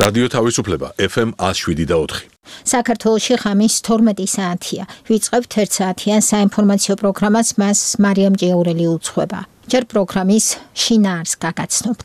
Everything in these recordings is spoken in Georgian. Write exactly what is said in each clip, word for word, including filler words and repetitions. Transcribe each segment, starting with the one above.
რადიო თავისუფლება ეფ ემ one oh seven point four. საქართველოში ღამის თორმეტი საათია. ვიწყებთ ერთ საათიან საინფორმაციო პროგრამას, მას მარიამ ჭიაურელი უძღვება. ჯერ პროგრამის შინაარსს გაგაცნობთ.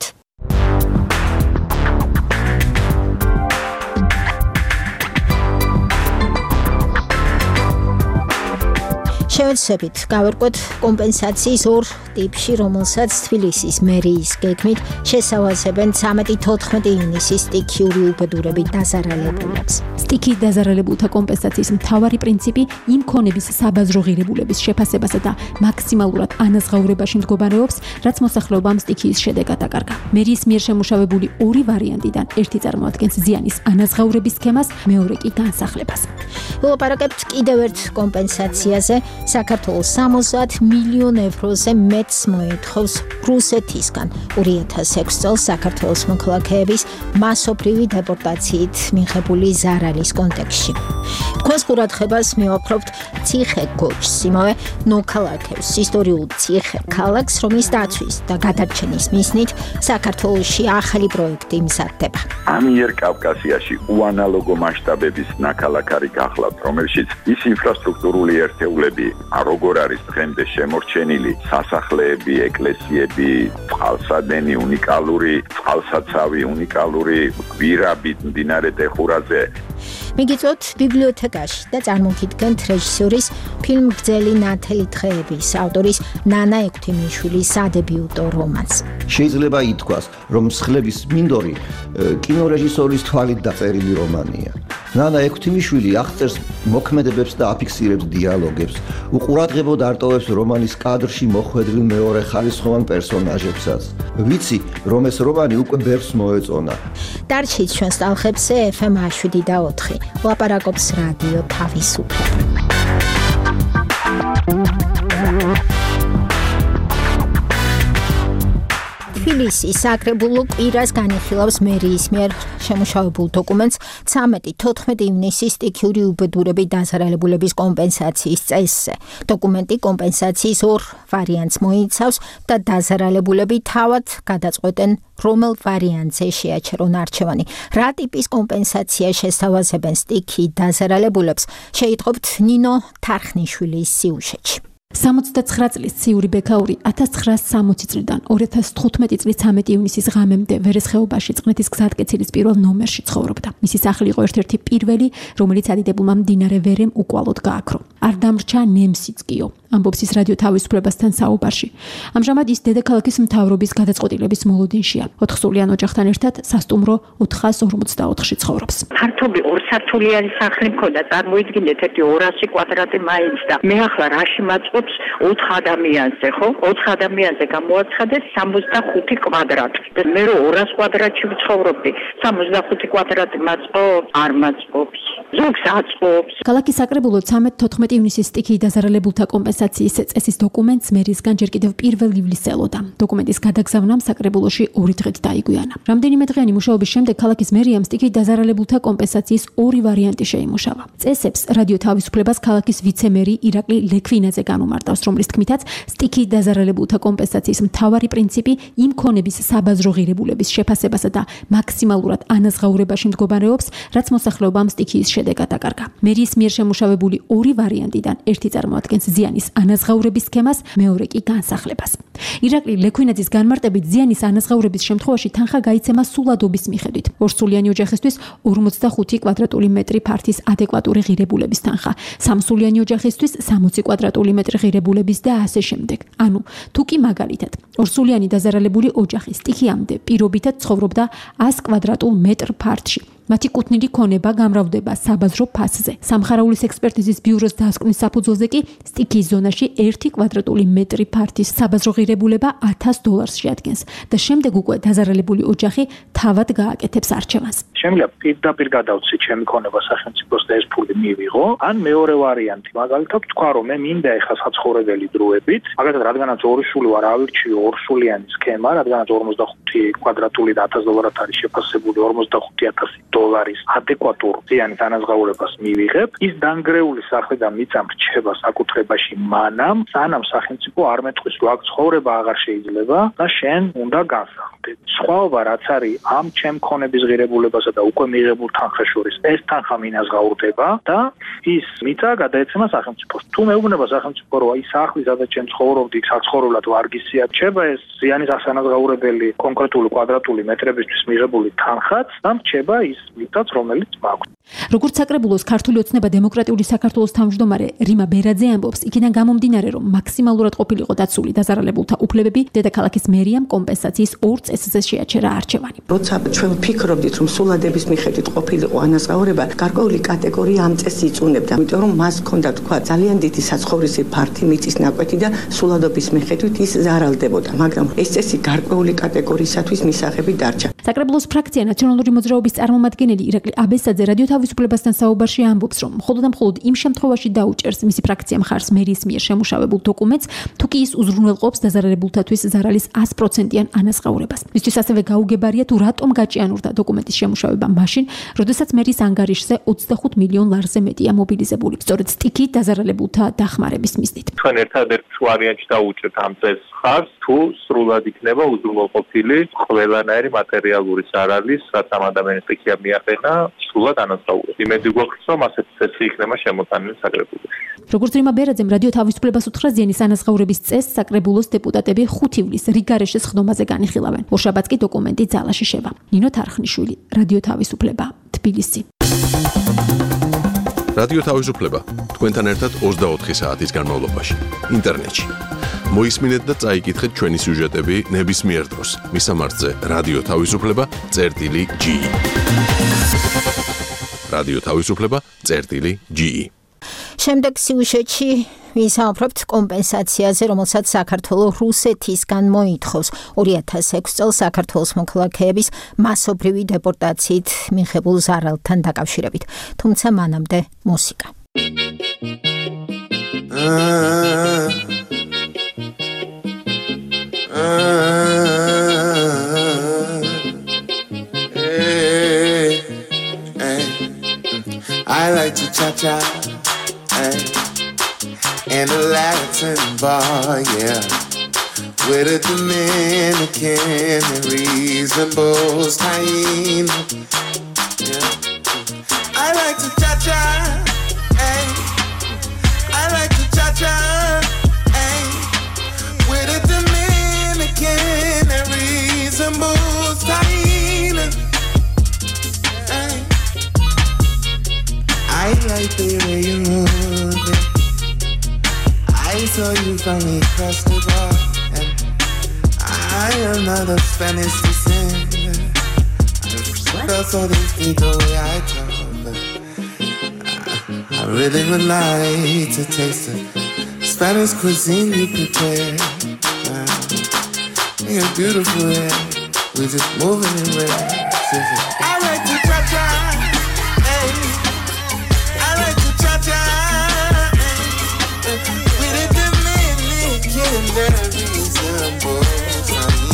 შევეცდებით გავერკვოთ კომპენსაციის ორ ტიპში, რომელსაც თბილისის მერიის გეგმით შესავაზებენ ცამეტი თოთხმეტი ივნისის სტიქიური უბედურებით დაზარალებულებს. სტიქიით დაზარალებულთა კომპენსაციის მთავარი პრინციპი იმ ქონების საბაზრო ღირებულების შეფასებასა და მაქსიმალურად ანაზღაურებაში მდგომარეობს, რაც მოსახლეობამ სტიქიის შედეგად აკარგა. მერიის მიერ შემუშავებული ორი ვარიანტიდან ერთი წარმოადგენს ზიანის ანაზღაურების სქემას, მეორე კი განსახლებას. ვილაპარაკებთ კიდევ ერთ კომპენსაციაზე. საქართველოს სამოცდაათ მილიონ ევროზე მეტს მოითხოვს რუსეთისგან ორი ათას ექვსი წელს საქართველოს მოქალაქეების მასობრივი დეპორტაციით მიღებული ზარალის კონტექსტში. თქვენს ყურადღებას მივაქრობთ ციხე გოჩს, იმავე ნოქალაქევს, ისტორიულ ციხე ქალაქს, რომლის დაცვის და გადარჩენის მიზნით საქართველოში ახალი პროექტი მზადდება. ამიერკავკასიაში უანალოგო მასშტაბების ნაქალაქ არის გახლავთ, რომელშიც ის ინფრასტრუქტურული ერთეულები როგორ არის დღემდე შემორჩენილი სასახლეები, ეკლესიები, წყალსადენი უნიკალური, წყალსაცავი უნიკალური, გვირაბი მდინარე ტეხურაზე. მიგიწვევთ ბიბლიოთეკაში და წარმოგიდგენთ რეჟისორის ფილმ გრძელი ნათელი დღეების ავტორის ნანა ექვთიმიშვილის სადებიუტო რომანს. შეიძლება ითქვას, რომ მსხლების მინდორი კინორეჟისორის თვალით დაწერილი რომანია. ნანა ექვთიმიშვილი აღწერს მოქმედებებს და აფიქსირებს დიალოგებს, უყურადღებოდ არტოვებს რომანის კადრში მოხვედრილ მეორე ხარისხოვან პერსონაჟებსაც. ვიცი, რომ ეს რომანი უკვე ბევრს მოეწონა. დარჩით ჩვენს ტალღებზე ეფ ემ one oh seven point four. ლაპარაკობს რადიო თავისუფლება. თბილისის საკრებულო კვირას განიხილავს მერიის მიერ შემუშავებულ დოკუმენტს ცამეტი თოთხმეტი ივნისის სტიქიური უბედურებით დაზარალებულების კომპენსაციის წესზე. დოკუმენტი კომპენსაციის ორ ვარიანტს მოიცავს და დაზარალებულები თავად გადაწყვეტენ, რომელ ვარიანტზე შეაჩერონ არჩევანი. რა ტიპის კომპენსაცია შესთავაზებენ სტიქიით დაზარალებულებს, შეიტყობთ ნინო თარხნიშვილის სიუჟეტში. სამოცდაცხრა წლის ციური ბექაური ათას ცხრაასი სამოცი წლიდან ორი ათას თხუთმეტი წლის ცამეტი ივნისის ღამემდე ვერესხეობაში წყნეთის გზატკეცილის პირველ ნომერში ცხოვრობდა. მისი სახლი იყო ერთ-ერთი პირველი, რომელიც ადიდებულმა მდინარე ვერემ უკვალოდ გააქრო. არ დამრჩა ნემსიწკიო, ამბობს ის რადიო თავისუფლებასთან საუბარში. ამჟამად ის დედაქალაქის მთავრობის გადაწყვეტილების მოლოდინშია. ოთხსულიან ოჯახთან ერთად სასტუმრო ოთხას ორმოცდაოთხში ცხოვრობს. ფართობი ორსართულიანი სახლი მქონდა, წარმოიდგინეთ ერთი ორასი კვადრატი მაინც და მე ახლა რაში მაწყობს ოთხ ადამიანზე, ხო? ოთხ ადამიანზე გამოაცხადეს სამოცდახუთი კვადრატი. და მე რო ორას კვადრატში ვცხოვრობდი, სამოცდახუთი კვადრატი მაწყობს, არ მაწყობს. ზოგს აწყობს. ქალაქის საკრებულო ცამეტი თოთხმეტი ივნისის სტიქიით დაზარალებულთა კომპენსაციის წესის დოკუმენტს მერიისგან ჯერ კიდევ პირველ ივლისს ელოდა. დოკუმენტის გადაგზავნამ საკრებულოში ორი დღით დაიგვიანა. რამდენიმე დღიანი მუშაობის შემდეგ ქალაქის მერიამ სტიქიით დაზარალებულთა კომპენსაციის ორი ვარიანტი შეიმუშავა. წესებს რადიო თავისუფლებას ქალაქის ვიცე-მერი ირაკლი ლექვინაძე განუმარტავს, რომლის თქმითაც სტიქიით დაზარალებულთა კომპენსაციის მთავარი პრინციპი იმ ქონების საბაზრო ღირებულების შეფასებასა და მაქსიმალურად ანაზღაურებაში მდგომარეობს, რაც მოსახლეობამ სტიქიის შედეგად აკარგა. მერიის მიერ შემუშავებული ორი ვარიანტიდან ერთი წარმოადგენს ზიანის ანაზღაურების სქემას, მეორე კი განსახლებას. ირაკლი ლექვინაძის განმარტებით ზიანის ანაზღაურების შემთხვევაში თანხა გაიცემა სულადობის მიხედვით. ორსულიანი ოჯახისთვის ორმოცდახუთი კვადრატული მეტრი ფართის ადეკვატური ღირებულების თანხა, სამსულიანი ოჯახისთვის სამოცი კვადრატული მეტრი ღირებულების და ასე შემდეგ. ანუ თუ კი მაგალითად ორსულიანი დაზარალებული ოჯახი სტიქიამდე პირობითად ცხოვრობდა ას კვადრატულ მეტრ ფართში. მათი კუთვნილი ქონება გამრავლდება საბაზრო ფასზე. სამხარაულის ექსპერტიზის ბიუროს დასკვნის საფუძველზე კი სტიქიის ზონაში ერთი კვადრატული მეტრი ფართის საბაზრო ღირებულება ათას დოლარს შეადგენს და შემდეგ უკვე დაზარალებული ოჯახი თავად გააკეთებს არჩევანს. შემიძლია პირდაპირ გადავცი ჩემი ქონება სახელმწიფოს და ეს ფული მივიღო, ან მეორე ვარიანტი, მაგალითად თქვა, რომ მე მინდა ეხლა საცხოვრებელი დროებით, მაგალითად რადგანაც ორი სული ვარ, ავირჩიო ორსულიანი სქემა, რადგანაც ორმოცდახუთი კვადრატული და ათას დოლარად არის შეფასებული ორმოცდახუთი ათასი დოლარის ადეკვატურ ზიანის ანაზღაურებას მივიღებ, ის დანგრეული სახლი და მიწა რჩება საკუთრებაში მანამ, სანამ სახელმწიფო არ მეტყვის, რომ აქ ცხოვრება აღარ შეიძლება და შენ უნდა განსახლდე. სხვაობა რაც არის ამ ჩემ ქონების ღირებულებასა და უკვე მიღებულ თანხას შორის, ეს თანხა მინაზღაურდება და ის მიწა გადაეცემა სახელმწიფოს. თუ მეუბნება სახელმწიფო, რომ აი სახლი, სადაც ჩემ ცხოვრობდი, საცხოვრებლად ვარგისია, რჩება ეს ზიანის ასანაზღაურებელი კონკრეტული კვადრატული მეტრებისთვის მიღებული თანხაც და რჩება ის მიწაც, რომელიც მაქვს. როგორც საკრებულოს ქართული ოცნება დემოკრატიული საქართველოს თავმჯდომარე რიმა ბერაძე ამბობს, იქიდან გამომდინარე, რომ მაქსიმალურად ყოფილიყო დაცული დაზარალებულთა უფლებები, დედაქალაქის მერიამ კომპენსაციის ორ წესზე შეაჩერა არჩევანი. როცა ჩვენ ვფიქრობდით, რომ სულადების მიხედვით ყოფილიყო ანაზღაურება, გარკვეული კატეგორია ამ წესს იწუნებდა, იმიტომ რომ მას ჰქონდა თქვა ძალიან დიდი საცხოვრისი ფართი, მიწის ნაკვეთი და სულადობის მიხედვით ის ზარალდებოდა, მაგრამ ეს წესი გარკვეული კატეგორიისათვის მისაღები დარჩა. საკრებულოს ფრაქცია ნაციონალური მოძრაობის წარმომადგენელი ირაკლი აბესაძე რადიო თავისუფლებასთან საუბარში ამბობს, რომ მხოლოდ და მხოლოდ იმ შემთხვევაში დაუჭერს მისი ფრაქცია მხარს მერის მიერ შემუშავებულ დოკუმენტს, თუ კი ის უზრუნველყოფს დაზარალებულთათვის ზარალის ას პროცენტიან ანაზღაურებას. მისთვის ასევე გაუგებარია თუ რატომ გაჭიანურდა დოკუმენტის შემუშავება მაშინ, როდესაც მერის ანგარიშზე ოცდახუთ მილიონ ლარზე მეტია მობილიზებული. სწორედ სტიქით დაზარალებულთა დახმარების მიზნით. ჩვენ ერთადერთ ვარიანტში დაუჭერთ ამ წესს ხარს, თუ სრულად იქნება უზრუნველყოფილი ყველანაირი მატერიალური ზარალის, რაც ამ ადამიანის სტიქია მიაყენა, სრულად ანაზღაურებს. იმედი გვაქვს, რომ ასეთი წესი იქნება შემოტანილი საკრებულოში. როგორც რიმა ბერაძემ რადიო თავისუფლებას უთხრა, ზიანის ანაზღაურების წესს საკრებულოს დეპუტატები ხუთ ივლისს რიგარეშეს ხდომაზე განიხილავენ. ორშაბათს კი დოკუმენტი ძალაში შევა. ნინო თარხნიშვილი, რადიო თავისუფლება, თბილისი. რადიო თავისუფლება თქვენთან ერთად ოცდაოთხი საათის განმავლობაში ინტერნეტში. მოისმინეთ და წაიკითხეთ ჩვენი სიუჟეტები ნებისმიერ დროს. მისამართზე რადიო თავისუფლება წერტილი ჯი. რადიო თავისუფლება წერტილი ჯი. შემდეგ სიუჟეტში ვისაუბრებთ კომპენსაციაზე, რომელსაც საქართველოს რუსეთისგან მოითხოვს ორი ათას ექვსი წელს საქართველოს მოქალაქეების მასობრივი დეპორტაციით მიღებულ ზარალთან დაკავშირებით. თუმცა მანამდე მუსიკა. I like to cha-cha in a Latin bar, yeah, with a Dominican that resembles Taíno. Yeah. I like to cha-cha, ay. I like to cha-cha, ay, with a Dominican that resembles Taíno. Ay. I like the way you move it. I saw you from across the bar, and I am not of Spanish descent. I felt so deeply the way I talk, but I, I really would like to taste the Spanish cuisine you prepare. Uh, you're beautiful, yeah. We're just moving in red. I like to cha-cha, hey. I like to cha-cha. That resembles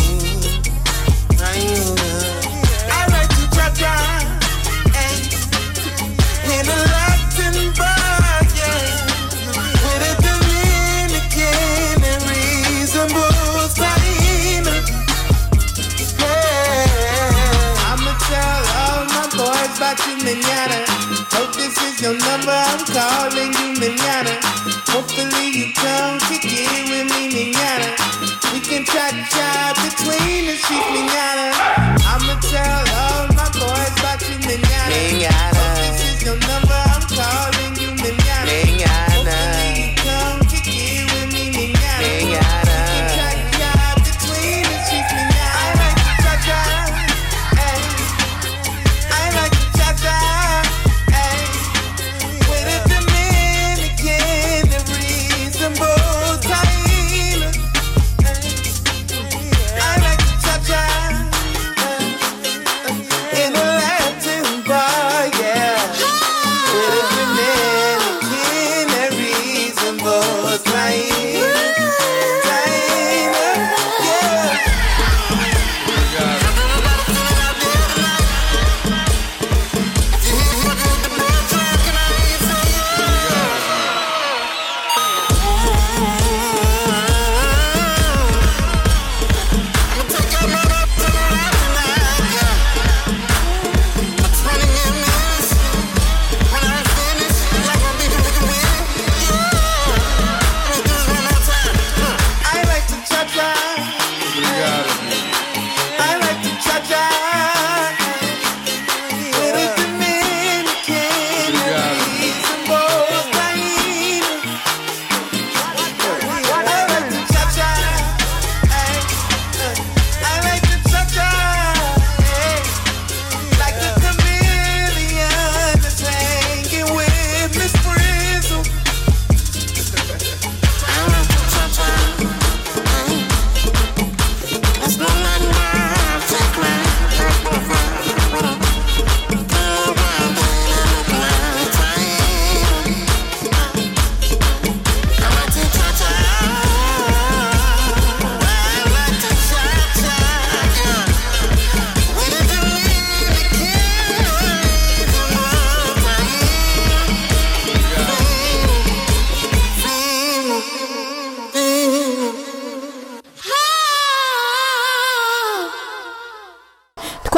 I like to cha-cha, ay, in a Latin bar, yeah, with a Dominican that resembles Taíno. Yeah. I'ma tell all my boys about you, manana. Hope this is your number, I'm calling you, manana. Hopefully you come to get with me, manana.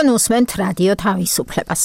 Თქვენ უსმენთ რადიო თავისუფლებას.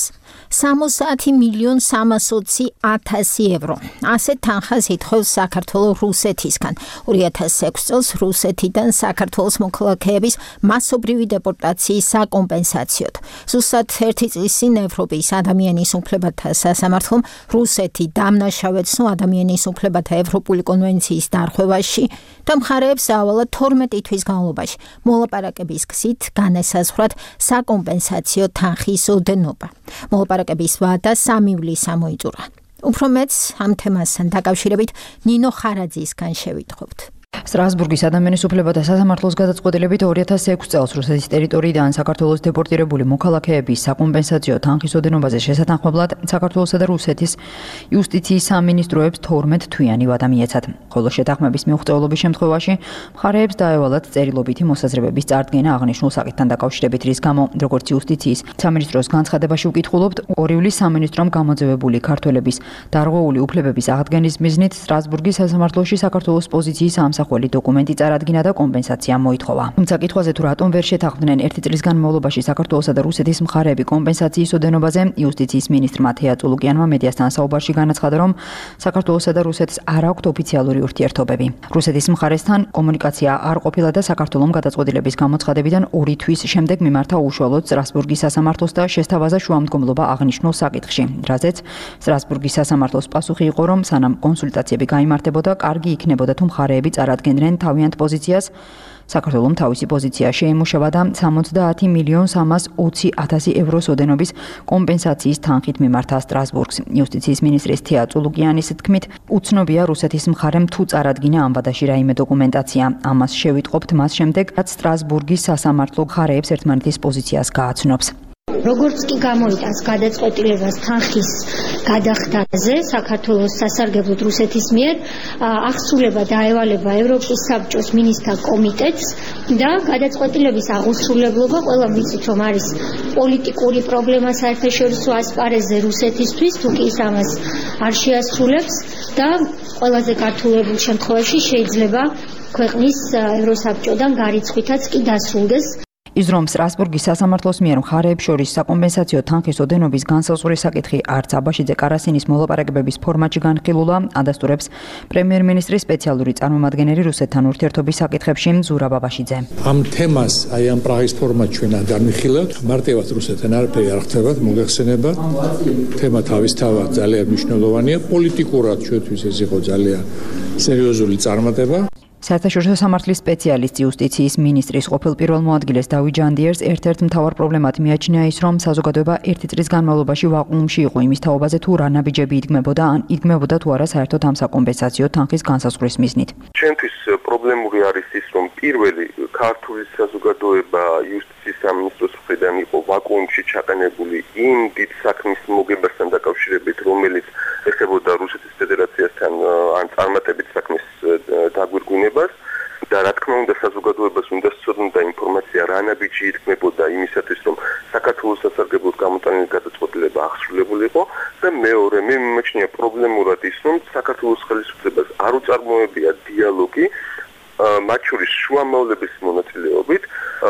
სამოცი მილიონ სამას ოცი ათასი ევრო. ასეთ თანხას ითხოვს საქართველოს რუსეთისგან. ორი ათას ექვსი წელს რუსეთიდან საქართველოს მოქალაქეების მასობრივი დეპორტაციის საკომპენსაციოდ. ზუსტად ერთი წლის წინ ევროპის ადამიანის უფლებათა სასამართლომ რუსეთი დამნაშავეცნო ადამიანის უფლებათა ევროპული კონვენციის დარღვევაში და მხარეებს ავალა თორმეტი თვის განმავლობაში მოლაპარაკების გზით განესაზღვრათ საკომპენსაციო თანხის ოდენობა. მოლაპარაკების ვადა სამი ივლისს ამოიწურა. უფრო მეც ამ თემასთან დაკავშირებით ნინო ხარაძისგან შევიტყობთ. სტრასბურგის ადამიანის უფლებათა სასამართლოს გადაწყვეტილებით ორი ათას ექვსი წელს რუსეთის ტერიტორიიდან საქართველოს დეპორტირებული მოქალაქეების საკომპენსაციო თანხის ოდენობაზე შესათანხმებლად საქართველოსა და რუსეთის იუსტიციის სამინისტროებს თორმეტ თვიანი ვადა მიეცათ. ხოლო შეთანხმების მიუღწევლობის შემთხვევაში მხარეებს დაევალათ წერილობითი მოსაზრებების წარდგენა აღნიშნულ საკითხთან დაკავშირებით, რის გამო, როგორც იუსტიციის სამინისტროს განცხადებაში ვკითხულობთ, ორი ივლისს სამინისტრომ გამოძევებული ქართველების დარღვეული უფლებების აღდგენის მიზნით სტრასბურგის სასამართლოში საქართველოს პოზიციის ამსახველი დოკუმენტი წარადგინა და კომპენსაცია მოითხოვა. თუმცა კითხვაზე თუ რატომ ვერ შეთანხმდნენ ერთი წლის განმავლობაში საქართველოსა და რუსეთის მხარეები კომპენსაციის ოდენობაზე, იუსტიციის მინისტრმა თეა წულუკიანმა მედიასთან საუბარში განაცხადა, რომ საქართველოსა და რუსეთს არ აქვთ ოფიციალური ურთიერთობები. რუსეთის მხარესთან კომუნიკაცია არ ყოფილა და საქართველოს გადაწყვეტილების გამოცხადებიდან ორი თვის შემდეგ მიმართა უშუალოდ სტრასბურგის სასამართლოს და შესთავაზა შუამდგომლობა აღნიშნულ საკითხში, რაზეც სტრასბურგის სასამართლოს პასუხი იყო, რომ სანამ კონსულტაციები გაიმართებოდა, კარგი იქნებოდა თუ მხარეები წარადგენდნენ თავიანთ პოზიციას. საქართველოს თავისი პოზიცია შეიმუშავა და სამოცდაათი მილიონ სამას ოცი ათასი ევროს ოდენობის კომპენსაციის თანხით მიმართა სტრასბურგს. იუსტიციის მინისტრის თეა წულუკიანის თქმით, უცნობია რუსეთის მხარემ თუ წარადგინა ამ ვადაში რაიმე დოკუმენტაცია. ამას შევიტყობთ მას შემდეგ, რაც სტრასბურგის სასამართლო მხარეებს ერთმანეთის პოზიციას გააცნობს. როგორც კი გამოიტანს გადაწყვეტილებას თანხის გადახდაზე საქართველოს სასარგებლოდ რუსეთის მიერ, აღსრულება დაევალება ევროპის საბჭოს მინისტრთა კომიტეტს და გადაწყვეტილების აღუსრულებლობა ყველა ვიცით, რომ არის პოლიტიკური პრობლემა საერთაშორისო ასპარეზზე რუსეთისთვის, თუ კი ის ამას არ შეასრულებს და ყველაზე გართულებულ შემთხვევაში შეიძლება ქვეყნის ევროსაბჭოდან გარიცხვითაც კი დასრულდეს. ის რომ სტრასბურგის სასამართლოს მიერ მხარეებს შორის საკომპენსაციო თანხის ოდენობის განსაზღვრის საკითხი არც აბაშიძე კარასინის მოლაპარაკებების ფორმატში განხილულა, ადასტურებს პრემიერ-მინისტრის სპეციალური წარმომადგენელი რუსეთთან ურთიერთობის საკითხებში ზურაბ აბაშიძე. ამ თემას აი ამ პრაღის ფორმატში ჩვენ არ განვიხილავთ, მარტივად რუსეთთან არაფერი არ ხდებათ, მოგეხსენება. თემა თავისთავად ძალიან მნიშვნელოვანია, პოლიტიკურად ჩვენთვის ეს იყო ძალიან სერიოზული წარმატება. საერთაშორისო სამართლის სპეციალისტ იუსტიციის მინისტრის ყოფილ პირველ მოადგილეს დავით ჯანდიერს ერთ-ერთ მთავარ პრობლემად მიაჩნია ის, რომ საზოგადოება ერთი წლის განმავლობაში ვაკუუმში იყო იმის თაობაზე, თუ რა ნაბიჯები იდგმებოდა, ან იდგმებოდა თუ არა საერთოდ ამ საკომპენსაციო თანხის განსაზღვრის მიზნით. ჩვენთვის პრობლემური არის ის, რომ პირველი ქართული საზოგადოება იუსტიციის სამინისტროს მხრიდან იყო ვაკუუმში ჩაყენებული იმ დიდ საქმის მოგებასთან დაკავშირებით, რომელიც ეხებოდა რუსეთის ფედერაციასთან ან წარმატებით საქმის დაგვირგვინებას და რა თქმა უნდა საზოგადოებას უნდა სწორნდა ინფორმაცია რა ნაბიჯი იდგმებოდა იმისათვის რომ საქართველოს სასარგებლოდ გამოტანილი გადაწყვეტილება აღსრულებულიყო და მეორე მე მიმაჩნია პრობლემურად ის რომ საქართველოს ხელისუფლებას არ უწარმოებია დიალოგი მათ შორის შუამავლების მონაწილეობით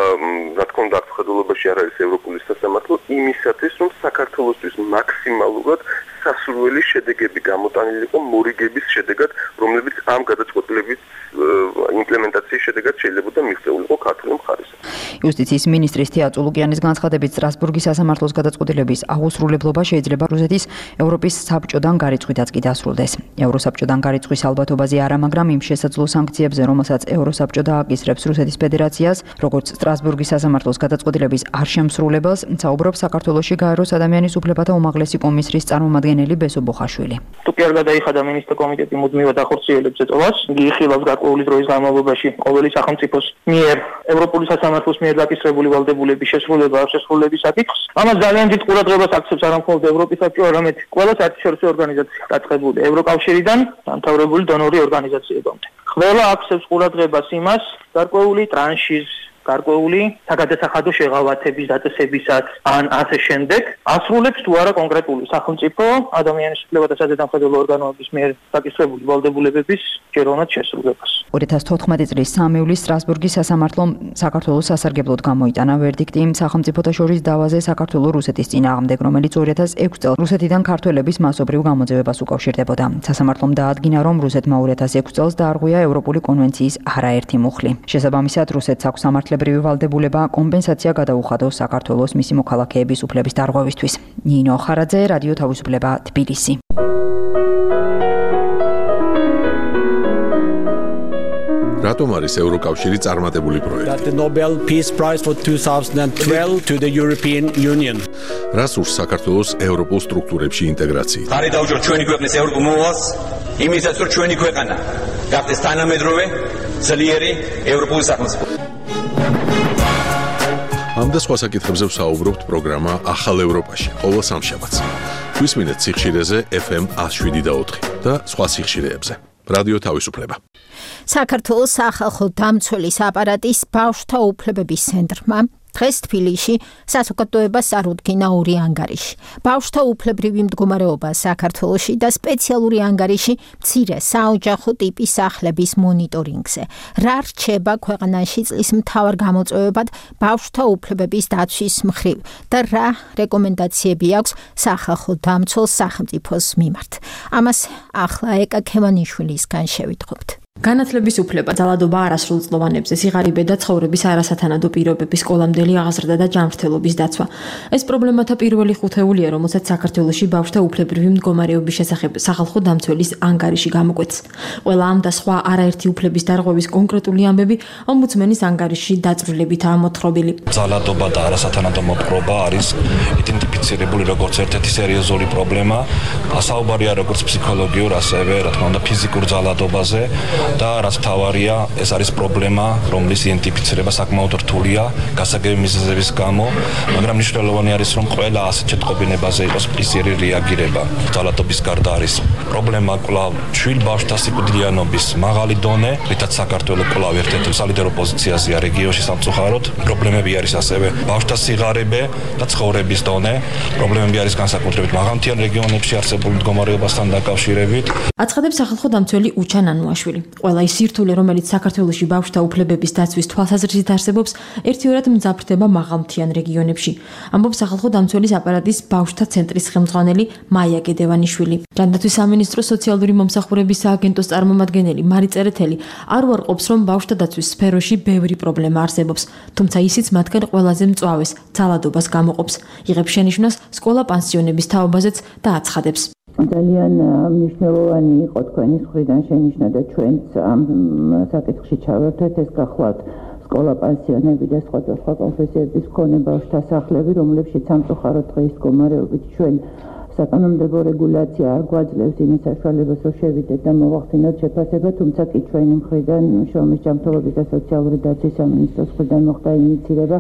რა თქმა უნდა აღხედულობაში არ არის ევროპული სასამართლო იმისათვის რომ საქართველოსთვის მაქსიმალურად სასურველი შედეგები გამოტანილიყო მორიგების შედეგად რომლებიც ამ გადაწყვეტილების იმპლემენტაციის შედეგად შეიძლება მიღწეულიყო ქართული მხარეს. იუსტიციის მინისტრის თეა წულუკიანის განცხადებით სტრასბურგის სასამართლოს გადაწყვეტილების აღუსრულებლობა შეიძლება რუსეთის ევროპის საბჭოდან გარიცხვითაც კი დასრულდეს. ევროსაბჭოდან გარიცხვის ალბათობაზე არა, მაგრამ იმ შესაძლო სანქციებზე, რომელსაც ევროსაბჭო დააკისრებს რუსეთის ფედერაციას, როგორც სტრასბურგის სასამართლოს გადაწყვეტილების არ შემსრულებელს, საუბრობს საქართველოში გაეროს ადამიანის უფლებათა უმაღლესი კომისრის წარმომადგენელი ბესო ბოხაშვილი. თუ კი არ გადაიხადა მინისტრთა კომიტეტი მუდმივად ახორციელებს ეტოვას, იხილავს გარკვეული დროის განმავლობაში ყოველი სახელმწიფოს მიერ ევროპული სასამართლოს მიერ დაკისრებული ვალდებულების შესრულება არ შესრულების საკითხს. ამას ძალიან დიდ ყურადღებას აქცევს არა მხოლოდ ევროპის საბჭო, არამედ ყველა საერთაშორისო ორგანიზაცია დაწყებული ევროკავშირიდან დამთავრებული დონორი ორგანიზაციებამდე. ყველა აქცევს ყურადღებას იმას, გარკვეული ტრანშის გარკვეული საგადასახადო შეღავათების დაწესებისას ან ასე შემდეგ ასრულებს თუ არა კონკრეტული სახელმწიფო ადამიანის უფლებათა საზედამხედველო ორგანოების მიერ დაკისრებული ვალდებულებების ჯეროვნად შესრულებას. ორი ათას თოთხმეტი წლის სამი ივლისს სტრასბურგის სასამართლომ საქართველოს სასარგებლოდ გამოიტანა ვერდიქტი სახელმწიფოთა შორის დავაზე საქართველო-რუსეთის წინააღმდეგ, რომელიც ორი ათას ექვსი წელს რუსეთიდან ქართველების მასობრივ გამოძევებას უკავშირდებოდა. სასამართლომ დაადგინა, რომ რუსეთმა ორი ათას ექვსი წელს დაარღვია ევროპული კონვენციის არაერთი მუხლი. შესაბამისად, რუსეთს აქვს სამართლებრივი ვალდებულება კომპენსაცია გადაუხადოს საქართველოს მისი მოქალაქეების უფლების დარღვევისთვის. ნინო ხარაძე, რადიო თავისუფლება, თბილისი. რატომ არის ევროკავშირი წარმატებული პროექტი? The Nobel Peace Prize for twenty twelve to the European Union. რას ურს საქართველოს ევროპულ სტრუქტურებში ინტეგრაციით? ხარი დაუჭიროთ ჩვენი ქვეყნის ევროპულ მოვალს, იმისაც რომ ჩვენი ქვეყანა გახდეს თანამედროვე, ძლიერი ევროპული სახელმწიფო. ამ და სხვა საკითხებზე ვსაუბრობთ პროგრამა ახალ ევროპაში, ყოველ სამშაბათს. გვისმინეთ სიხშირეზე ეფ ემ one oh seven და ოთხი და სხვა სიხშირეებზე. რადიო თავისუფლება. საქართველოს სახალხო დამცველის აპარატის ბავშვთა უფლებების ცენტრმა დღეს თბილისში საზოგადოებას წარუდგინა ორი ანგარიში. ბავშვთა უფლებრივი მდგომარეობა საქართველოში და სპეციალური ანგარიში მცირე საოჯახო ტიპის სახლების მონიტორინგზე. რა რჩება ქვეყანაში წლის მთავარ გამოწვევებად ბავშვთა უფლებების დაცვის მხრივ და რა რეკომენდაციები აქვს სახალხო დამცველს სახელმწიფოს მიმართ. ამას ახლა ეკა ქემანიშვილისგან შევიტყობთ. განათლების უფლება, ძალადობა არასრულწლოვანებზე, სიღარიბე და ცხოვრების არასათანადო პირობების სკოლამდელი აღზრდა და ჯანმრთელობის დაცვა. ეს პრობლემათა პირველი ხუთეულია, რომელსაც საქართველოში ბავშვთა უფლებრივი მდგომარეობის შესახებ სახალხო დამცველის ანგარიში გამოკვეთს. ყველა ამ და სხვა არაერთი უფლების დარღვევის კონკრეტული ამბები ომბუდსმენის ანგარიში დაწვრილებითაა მოთხრობილი. ძალადობა და არასათანადო მოპყრობა არის იდენტიფიცირებული როგორც ერთ-ერთი სერიოზული პრობლემა. საუბარია როგორც ფსიქოლოგიურ, ასევე რა თქმა უნდა ფიზიკურ ძალადობაზე. და რაც თავარია, ეს არის პრობლემა, რომლის იდენტიფიცირება საკმაოდ რთულია გასაგები მიზეზების გამო, მაგრამ მნიშვნელოვანი არის, რომ ყველა ასეთ შეტყობინებაზე იყოს მყისიერი რეაგირება. ძალადობის გარდა არის პრობლემა კვლავ შვილ ბავშვთა სიკვდილიანობის მაღალი დონე, რითაც საქართველოს კვლავ ერთ-ერთ სოლიდარო პოზიციაზეა რეგიონში სამწუხაროდ. პრობლემები არის ასევე ბავშვთა სიღარიბე და ცხოვრების დონე. პრობლემები არის განსაკუთრებით მაღალმთიან რეგიონებში არსებული მდგომარეობასთან დაკავშირებით. აცხადებს სახალხო დამცველი უჩან ანუაშვილი. ყველა ის სირთულე, რომელიც საქართველოში ბავშვთა უფლებების დაცვის თვალსაზრისით არსებობს, ერთიორად მძაფრდება მაღალმთიან რეგიონებში. ამბობს სახალხო დამცველის აპარატის ბავშვთა ცენტრის ხელმძღვანელი მაია გედევანიშვილი. ჯანდაცვის სამინისტროს სოციალური მომსახურების სააგენტოს წარმომადგენელი მარი წერეთელი არ უარყოფს, რომ ბავშვთა დაცვის სფეროში ბევრი პრობლემა არსებობს, თუმცა ისიც მათგან ყველაზე მწვავეს ძალადობას გამოყოფს. იღებს შენიშვნას სკოლა-პანსიონების თაობაზეც და აცხადებს. ძალიან მნიშვნელოვანი იყო თქვენის მხრიდან შენიშვნა და ჩვენც ამ საკითხში ჩავერთვეთ, ეს გახლავთ სკოლა-პანსიონები და სხვადასხვა კონფესიების მქონე ბავშვთა სახლები, რომლებშიც სამწუხაროდ დღის მდგომარეობით ჩვენ საკანონმდებლო რეგულაცია არ გვაძლევს იმის საშუალებას, რომ შევიდეთ და მოვახდინოთ შეფასება, თუმცა კი ჩვენი მხრიდან შრომის ჯანმრთელობის და სოციალური დაცვის სამინისტროს მხრიდან მოხდა ინიციირება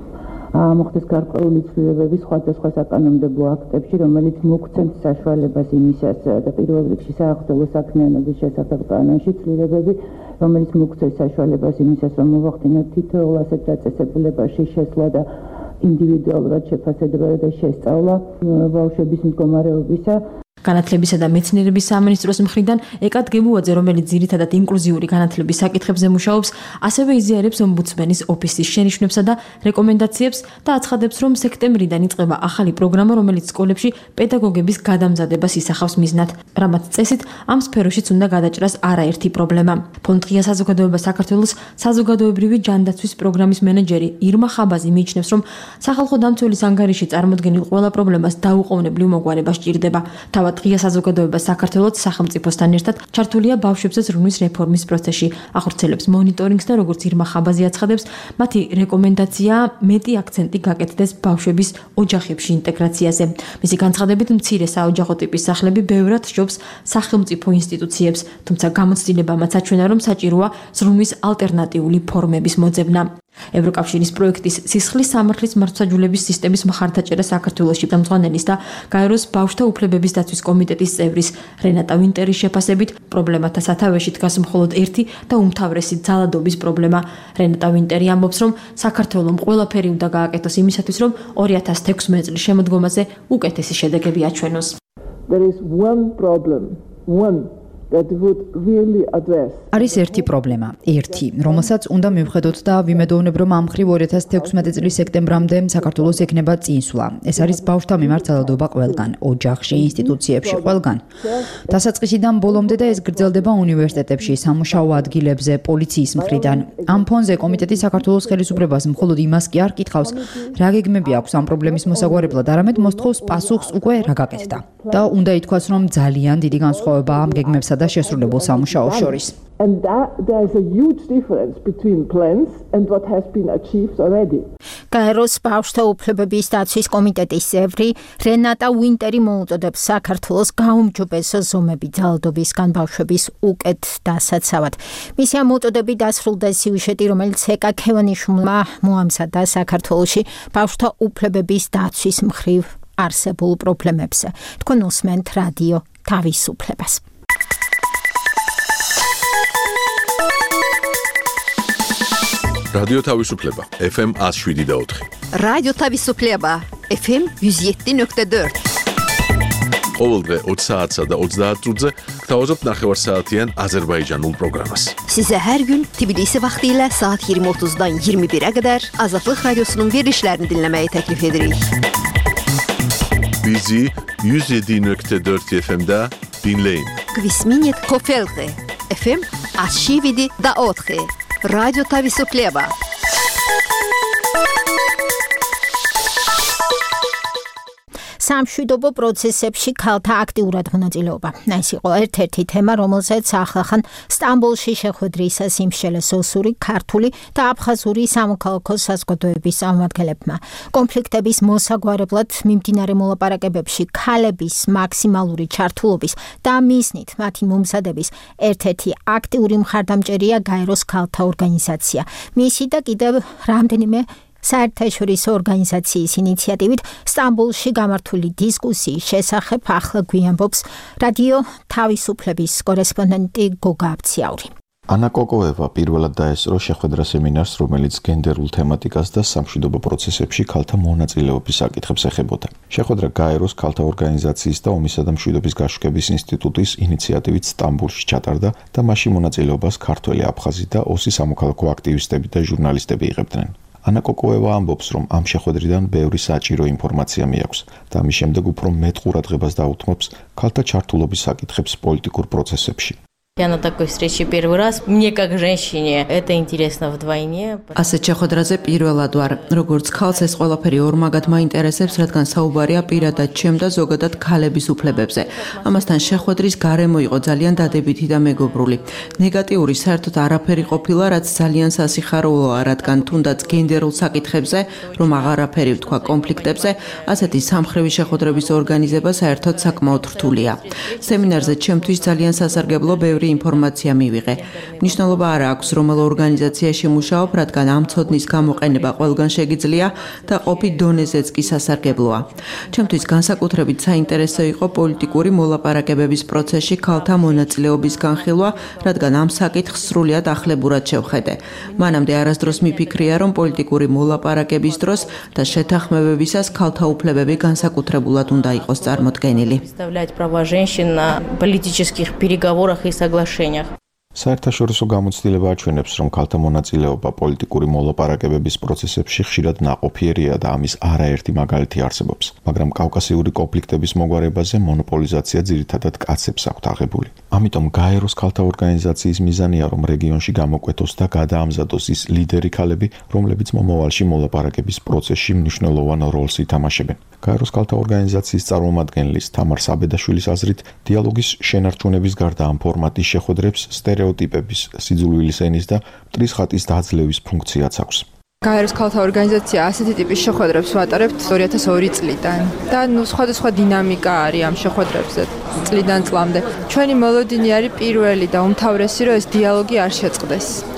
მოხდეს გარკვეული ცვლილებები სხვადასხვა საკანონმდებლო აქტებში, რომელიც მოგცემს საშუალებას იმისას და პირველ რიგში საახდელო საქმიანობის შესახებ კანონში ცვლილებები, რომელიც მოგცემს საშუალებას იმისას, რომ მოვახდინოთ თითოეულ ასეთ დაწესებულებაში შესვლა და ინდივიდუალურად შეფასება და შესწავლა ბავშვების მდგომარეობისა. განათლებისა და მეცნიერების სამინისტროს მხრიდან ეკა დგებუაძე, რომელიც ძირითადად ინკლუზიური განათლების საკითხებზე მუშაობს, ასევე იზიარებს ომბუდსმენის ოფისის შენიშვნებსა და რეკომენდაციებს და აცხადებს, რომ სექტემბრიდან იწყება ახალი პროგრამა, რომელიც სკოლებში პედაგოგების გადამზადებას ისახავს მიზნად. რამაც წესით ამ სფეროშიც უნდა გადაჭრას არაერთი პრობლემა. ფონდ ღია საზოგადოება საქართველოს საზოგადოებრივი ჯანდაცვის პროგრამის მენეჯერი ირმა ხაბაზი მიიჩნევს, რომ სახალხო დამცველის ანგარიში წარმოდგენილ ყველა პრობლემას დაუყოვნებლივ მოგვარება სჭირდება. თავად ღია საზოგადოება საქართველოს სახელმწიფოსთან ერთად ჩართულია ბავშვებზე ზრუნვის რეფორმის პროცესში. ახორციელებს მონიტორინგს და როგორც ირმა ხაბაზი აცხადებს, მათი რეკომენდაციაა მეტი აქცენტი გაკეთდეს ბავშვების ოჯახებში ინტეგრაციაზე. მისი განცხადებით, მცირე საოჯახო ტიპის სახლები ბევრად სჯობს სახელმწიფო ინსტიტუციებს, თუმცა გამოცდილებამაც აჩვენა, რომ საჭიროა ზრუნვის ალტერნატიული ფორმების მოძებნა. ევროკავშირის პროექტის სისხლის სამართლის მართლმსაჯულების სისტემის მხარდაჭერა საქართველოში დამწვანელის და გაეროს ბავშვთა უფლებების დაცვის კომიტეტის წევრის რენატა ვინტერის შეფასებით პრობლემათა სათავეში დგას მხოლოდ ერთი და უმთავრესი ძალადობის პრობლემა. რენატა ვინტერი ამბობს, რომ საქართველოს ყველაფერი უნდა გააკეთოს იმისათვის, რომ ორი ათას თექვსმეტ წლის შემოდგომაზე უკეთესი შედეგები აჩვენოს. There is one problem, one that would really address. არის ერთი პრობლემა, ერთი, რომელსაც უნდა მივხედოთ და ვიმედოვნებ, რომ ამ მხრივ ორი ათას თექვსმეტ წლის სექტემბრამდე საქართველოს ექნება წინსვლა. ეს არის ბავშვთა მიმართ ძალადობა ყველგან, ოჯახში, ინსტიტუციებში, ყველგან. დასაწყისიდან ბოლომდე და ეს გრძელდება უნივერსიტეტებში, სამუშაო ადგილებზე, პოლიციის მხრიდან. ამ ფონზე კომიტეტი საქართველოს ხელისუფლებას მხოლოდ იმას კი არ კითხავს, რა გეგმები აქვს ამ პრობლემის მოსაგვარებლად, არამედ მოსთხოვს პასუხს უკვე რა გაკეთდა. და უნდა ითქვას, რომ ძალიან დიდი განსხვავებაა ამ გეგმებსა და შესრულებულ სამუშაოს შორის. And that there is a huge difference between plans and what has been achieved already. გაეროს ბავშვთა უფლებების დაცვის კომიტეტის წევრი რენატა ვინტერი მოუწოდებს საქართველოს გაუმჯობესო ზომები ძალადობისგან ბავშვების უკეთ დასაცავად. მისი ამ მოწოდებით დასრულდა სიუჟეტი, რომელიც ეკა ქევანიშვილმა მოამზადა საქართველოში ბავშვთა უფლებების დაცვის მხრივ არსებულ პრობლემებზე. თქვენ უსმენთ რადიო თავისუფლებას. რადიო თავისუფლება ეფ ემ ათს შვიდი და ოთხი. რადიო თავისუფლება ეფ ემ յուз επτი ნუქტა დორთ. ყოველდღე ოცი საათსა და ოცდაათ წუთზე გთავაზობთ ნახევარსაათიან აზერბაიჯანულ პროგრამას. Size her gün Tbilisi vaxtilə saat iyirmi otuzdan iyirmi birə qədər Azadlıq Radiosunun verilişlərini dinləməyi təklif edirik. Bizi յուз επτი nokta dört эф эм-də dinləyin. Kvisminit Kofelqi эф эм ათს შვიდი და ოთხი. Радио Тависуплеба. სამშვიდობო პროცესებში ქალთა აქტიურად მონაწილეობა. ეს იყო ერთ-ერთი თემა, რომელზეც ახლახან სტამბოლში შეხვედრისას იმსჯელეს ოსური, ქართული და აფხაზური სამოქალაქო საზოგადოების წარმომადგენლებმა. კონფლიქტების მოსაგვარებლად მიმდინარე მოლაპარაკებებში ქალების მაქსიმალური ჩართულობის და მიზნით მათი მომზადების ერთ-ერთი აქტიური მხარდამჭერია გაეროს ქალთა ორგანიზაცია. მისი და კიდევ რამდენიმე საერთაშორისო ორგანიზაციის ინიციატივით სტამბოლში გამართული დისკუსიის შესახებ ახლა გვიამბობს რადიო თავისუფლების კორესპონდენტი გოგა აბციაური. ანა კოკოევა პირველად დაესწრო შეხვედრა სემინარს, რომელიც გენდერულ თემატიკას და სამშვიდობო პროცესებში ქალთა მონაწილეობის საკითხებს ეხებოდა. შეხვედრა გაეროს ქალთა ორგანიზაციის და ომისა და მშვიდობის გაშუქების ინსტიტუტის ინიციატივით სტამბოლში ჩატარდა და მასში მონაწილეობას ქართველი, აფხაზი და ოსი სამოქალაქო აქტივისტები და ჟურნალისტები იღებდნენ. ანა კოკოევა ამბობს, რომ ამ შეხვედრიდან ბევრი საჭირო ინფორმაცია მიაქვს და ამის შემდეგ უფრო მეტ ყურადღებას დაუთმობს ქალთა ჩართულობის საკითხებს პოლიტიკურ პროცესებში. Я на такой встрече первый раз. Мне как женщине это интересно вдвойне. ასეთ შეხვედრაზე პირველად ვარ. როგორც ქალს ეს ყველაფერი ორმაგად მაინტერესებს, რადგან საუბარია პირადად ჩემ და ზოგადად ქალების უფლებებზე. ამასთან შეხვედრის გარემო იყო ძალიან დადებითი და მეგობრული. ნეგატიური საერთოდ არაფერი ყოფილა, რაც ძალიან სასიხარულოა, რადგან თუნდაც გენდერულ საკითხებზე, რომ აღარაფერი ვთქვა კონფლიქტებზე, ასეთი სამხრევი შეხვედრების ორგანიზება საერთოდ საკმაოდ რთულია. სემინარზე ჩემთვის ძალიან სასარგებლო ბევრი ინფორმაცია მივიღე. მნიშვნელობა არ აქვს, რომელ ორგანიზაციაში მუშაობ, რადგან ამ ცოდნის გამოყენება ყველგან შეგიძლია და ყოფი დონეზეც კი სასარგებლოა. ჩემთვის განსაკუთრებით საინტერესო იყო პოლიტიკური მოლაპარაკებების პროცესში ქალთა მონაწილეობის განხილვა, რადგან ამ საკითხს სრულიად ახლებურად შევხედე. მანამდე არასდროს მიფიქრია, რომ პოლიტიკური მოლაპარაკების დროს და შეთანხმებებისას ქალთა უფლებები განსაკუთრებულად უნდა იყოს წარმოდგენილი. Представлять права женщин на политических переговорах и соглашениях. საერთაშორისო გამოცდილება აჩვენებს, რომ ქალთა მონაწილეობა პოლიტიკური მოლაპარაკებების პროცესებში ხშირად ნაყოფიერია და ამის არაერთი მაგალითი არსებობს. მაგრამ კავკასიური კონფლიქტების მოგვარებაზე მონოპოლიზაცია ძირითადად კაცებს აქვთ აღებული. ამიტომ გაეროს ქალთა ორგანიზაციის მიზანია, რომ რეგიონში გამოკვეთოს და გადაამზადოს ის ლიდერი ქალები, რომლებიც მომავალში მოლაპარაკების პროცესში მნიშვნელოვან როლს ითამაშებენ. გაეროს ქალთა ორგანიზაციის წარმომადგენლის თამარ საბედაშვილის აზრით, დიალოგის შენარჩუნების გარდა ამ ფორმატის შეხვედრებს სტერეოტიპების, სიძულვილის ენის და მტრის ხატის დაძლევის ფუნქციაც აქვს. გაეროს ქალთა ორგანიზაცია ასეთი ტიპის შეხვედრებს ვატარებთ ორი ათას ორი წლიდან და ნუ სხვადასხვა დინამიკა არის ამ შეხვედრებზე წლიდან წლამდე. ჩვენი მოლოდინი არის პირველი და უმთავრესი, რომ ეს დიალოგი არ შეწყდეს.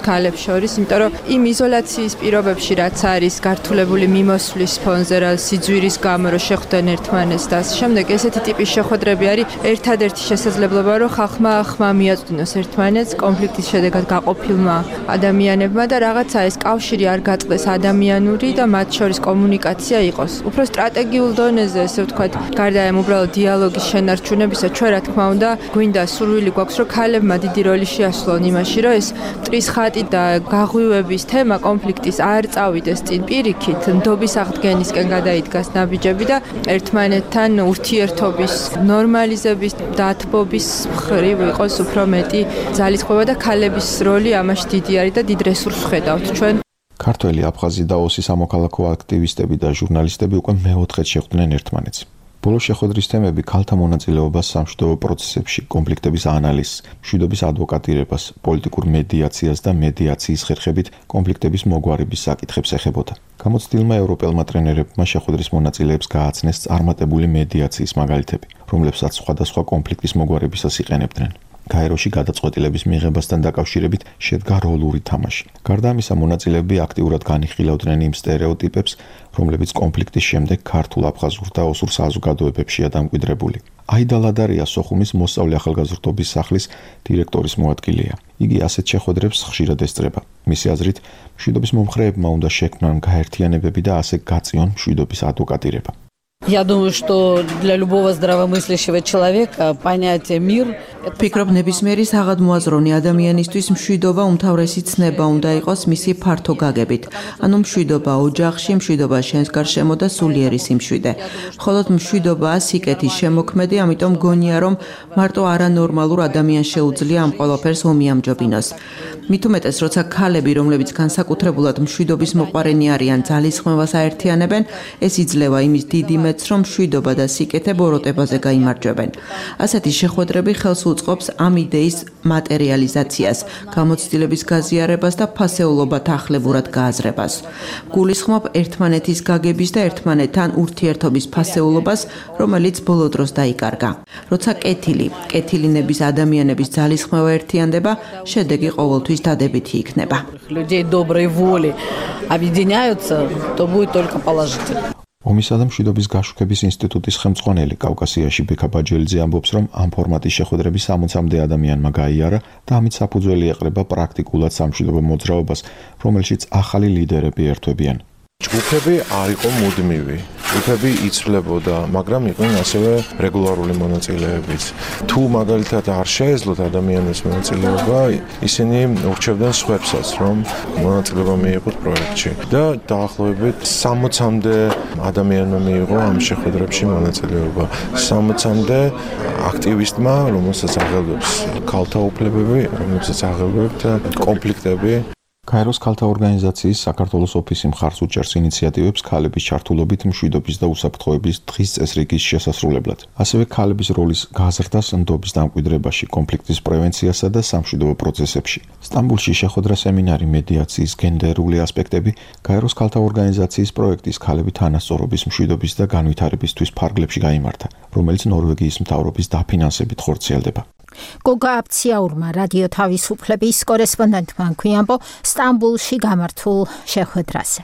ქალებს შორის, იმიტომ რომ იმ იზოლაციის პირობებში რაც არის გართულებული მიმოსვლის ფონზე, რა სიძვირის გამო რომ შეხვდნენ ერთმანეთს და შემდეგ ესეთი ტიპის შეხვედრები არის ერთადერთი შესაძლებლობა, რომ ხალხმა ხმა მიაწვდინოს ერთმანეთს კონფლიქტის შედეგად გაყოფილმა ადამიანებმა და რაღაცა ეს კავშირი არ გაწყდეს ადამიანური და მათ შორის კომუნიკაცია იყოს. უფრო სტრატეგიულ დონეზე, ესე ვთქვათ, გარდა ამ უბრალოდ დიალოგის შენარჩუნებისა, ჩვენ რა თქმა უნდა, გვინდა სურვილი გვაქვს, რომ ქალებმა დიდი როლი შეასრულონ იმაში, რომ ეს მტრის ხატი და გაღვივების თემა კონფლიქტის არ წავიდეს წინ პირიქით, ნდობის აღდგენისკენ გადაიდგას ნაბიჯები და ერთმანეთთან ურთიერთობის ნორმალიზების დათბობის მხრივ იყოს უფრო მეტი ძალისხმევა და ქალების როლი ამაში დიდი არის და დიდ რესურსს ხედავთ ჩვენ. ქართველი, აფხაზი და ოსის სამოქალაქო აქტივისტები და ჟურნალისტები უკვე მეოთხედ შეხვდნენ ერთმანეთს. ბოლო შეხვედრის თემები ქალთა მონაწილეობას სამშვიდობო პროცესებში, კონფლიქტების ანალიზს, მშვიდობის ადვოკატირებას, პოლიტიკურ მედიაციას და მედიაციის ხერხებით კონფლიქტების მოგვარების საკითხებს ეხებოდა. გამოცდილმა ევროპელმა ტრენერებმა შეხვედრის მონაწილეებს გააცნეს წარმატებული მედიაციის მაგალითები, რომლებსაც სხვადასხვა კონფლიქტის მოგვარებისას იყენებდნენ. გაეროში გადაწყვეტილების მიღებასთან დაკავშირებით შედგა როლური თამაში. გარდა ამისა, მონაწილეები აქტიურად განიხილავდნენ იმ სტერეოტიპებს, რომლებიც კონფლიქტის შემდეგ ქართულ, აფხაზურ და ოსურ საზოგადოებებშია დამკვიდრებული. აიდა ლადარია სოხუმის მოსწავლე ახალგაზრდობის სახლის დირექტორის მოადგილეა. იგი ასეთ შეხვედრებს ხშირად ესწრება. მისი აზრით, მშვიდობის მომხრეებმა უნდა შექმნან გაერთიანებები და ასე გაწიონ მშვიდობის ადვოკატირება. Я думаю, что для любого здравомыслящего человека понятие мир ფიქრობ ნებისმიერი საღადმოაზროვნე ადამიანისთვის მშვიდობა უმთავრესი ცნება უნდა იყოს მისი ფართო გაგებით. ანუ მშვიდობა ოჯახში, მშვიდობა შენს გარშემო და სულიერი სიმშვიდე. მხოლოდ მშვიდობაა სიკეთის შემოქმედი, ამიტომ გონია რომ მარტო არანორმალურ ადამიანს შეუძლია ამ ყველაფერს ომიამჯობინოს. მით უმეტეს, როცა ქალები, რომლებიც განსაკუთრებულად მშვიდობის მოყარენი არიან, ძალისხმევას აერთიანებენ, ეს იძლევა იმის დიდი მეც, რომ მშვიდობა და სიკეთე ბოროტებაზე გაიმარჯვებენ. ასეთი შეხვედრები ხელს უწყობს ამ იდეის მატერიალიზაციას, გამოცდილების გაზიარებას და ფასეულობათ ახლებურად გააზრებას. გულისხმობ ერთმანეთის გაგების და ერთმანეთთან ურთიერთობის ფასეულობას, რომელიც ბოლო დროს დაიკარგა. როცა კეთილი, კეთილინების ადამიანების ძალისხმევა ერთიანდება, შედეგი ყოველთვის დადებითი იქნება. людей доброй воли объединяются, то будет только положительно. ომისა და მშვიდობის გაშუქების ინსტიტუტის ხელმძღვანელი კავკასიაში ბექა ბაჯელიძე ამბობს, რომ ამ ფორმატის შეხვედრები სამოცამდე ადამიანმა გაიარა და ამით საფუძველი ეყრება პრაქტიკულად სამშვიდობო მოძრაობას, რომელშიც ახალი ლიდერები ერთვებიან. ჯგუფები არ იყო მუდმივი. ჯგუფები იცვლებოდა, მაგრამ იყვნენ ასევე რეგულარული მონაწილეებიც. თუ მაგალითად არ შეეძლოთ ადამიანების მონაწილეობა, ისინი ურჩევდნენ სხვებსაც, რომ მონაწილეობა მიიღოთ პროექტში. და დაახლოებით სამოცამდე ადამიანმა მიიღო ამ შეხვედრებში მონაწილეობა. სამოცამდე აქტივისტმა, რომელსაც აღელვებს ქალთა უფლებები, რომელსაც აღელვებთ კონფლიქტები. გაეროს ქალთა ორგანიზაციის საქართველოს ოფისი მხარს უჭერს ინიციატივებს ქალების ჩართულობით მშვიდობის და უსაფრთხოების დღის წესრიგის შესასრულებლად. ასევე ქალების როლის გაზრდას ნდობის დამკვიდრებაში, კონფლიქტის პრევენციასა და სამშვიდობო პროცესებში. სტამბულში შეხვედრა სემინარი მედიაციის გენდერული ასპექტები გაეროს ქალთა ორგანიზაციის პროექტის ქალები თანასწორობის, მშვიდობის და განვითარებისთვის ფარგლებში გაიმართა, რომელიც ნორვეგიის მთავრობის დაფინანსებით ხორციელდება. გოგა აფციაურმა რადიო თავისუფლების კორესპონდენტმა გვიამბო სტამბულში გამართულ შეხვედრაზე.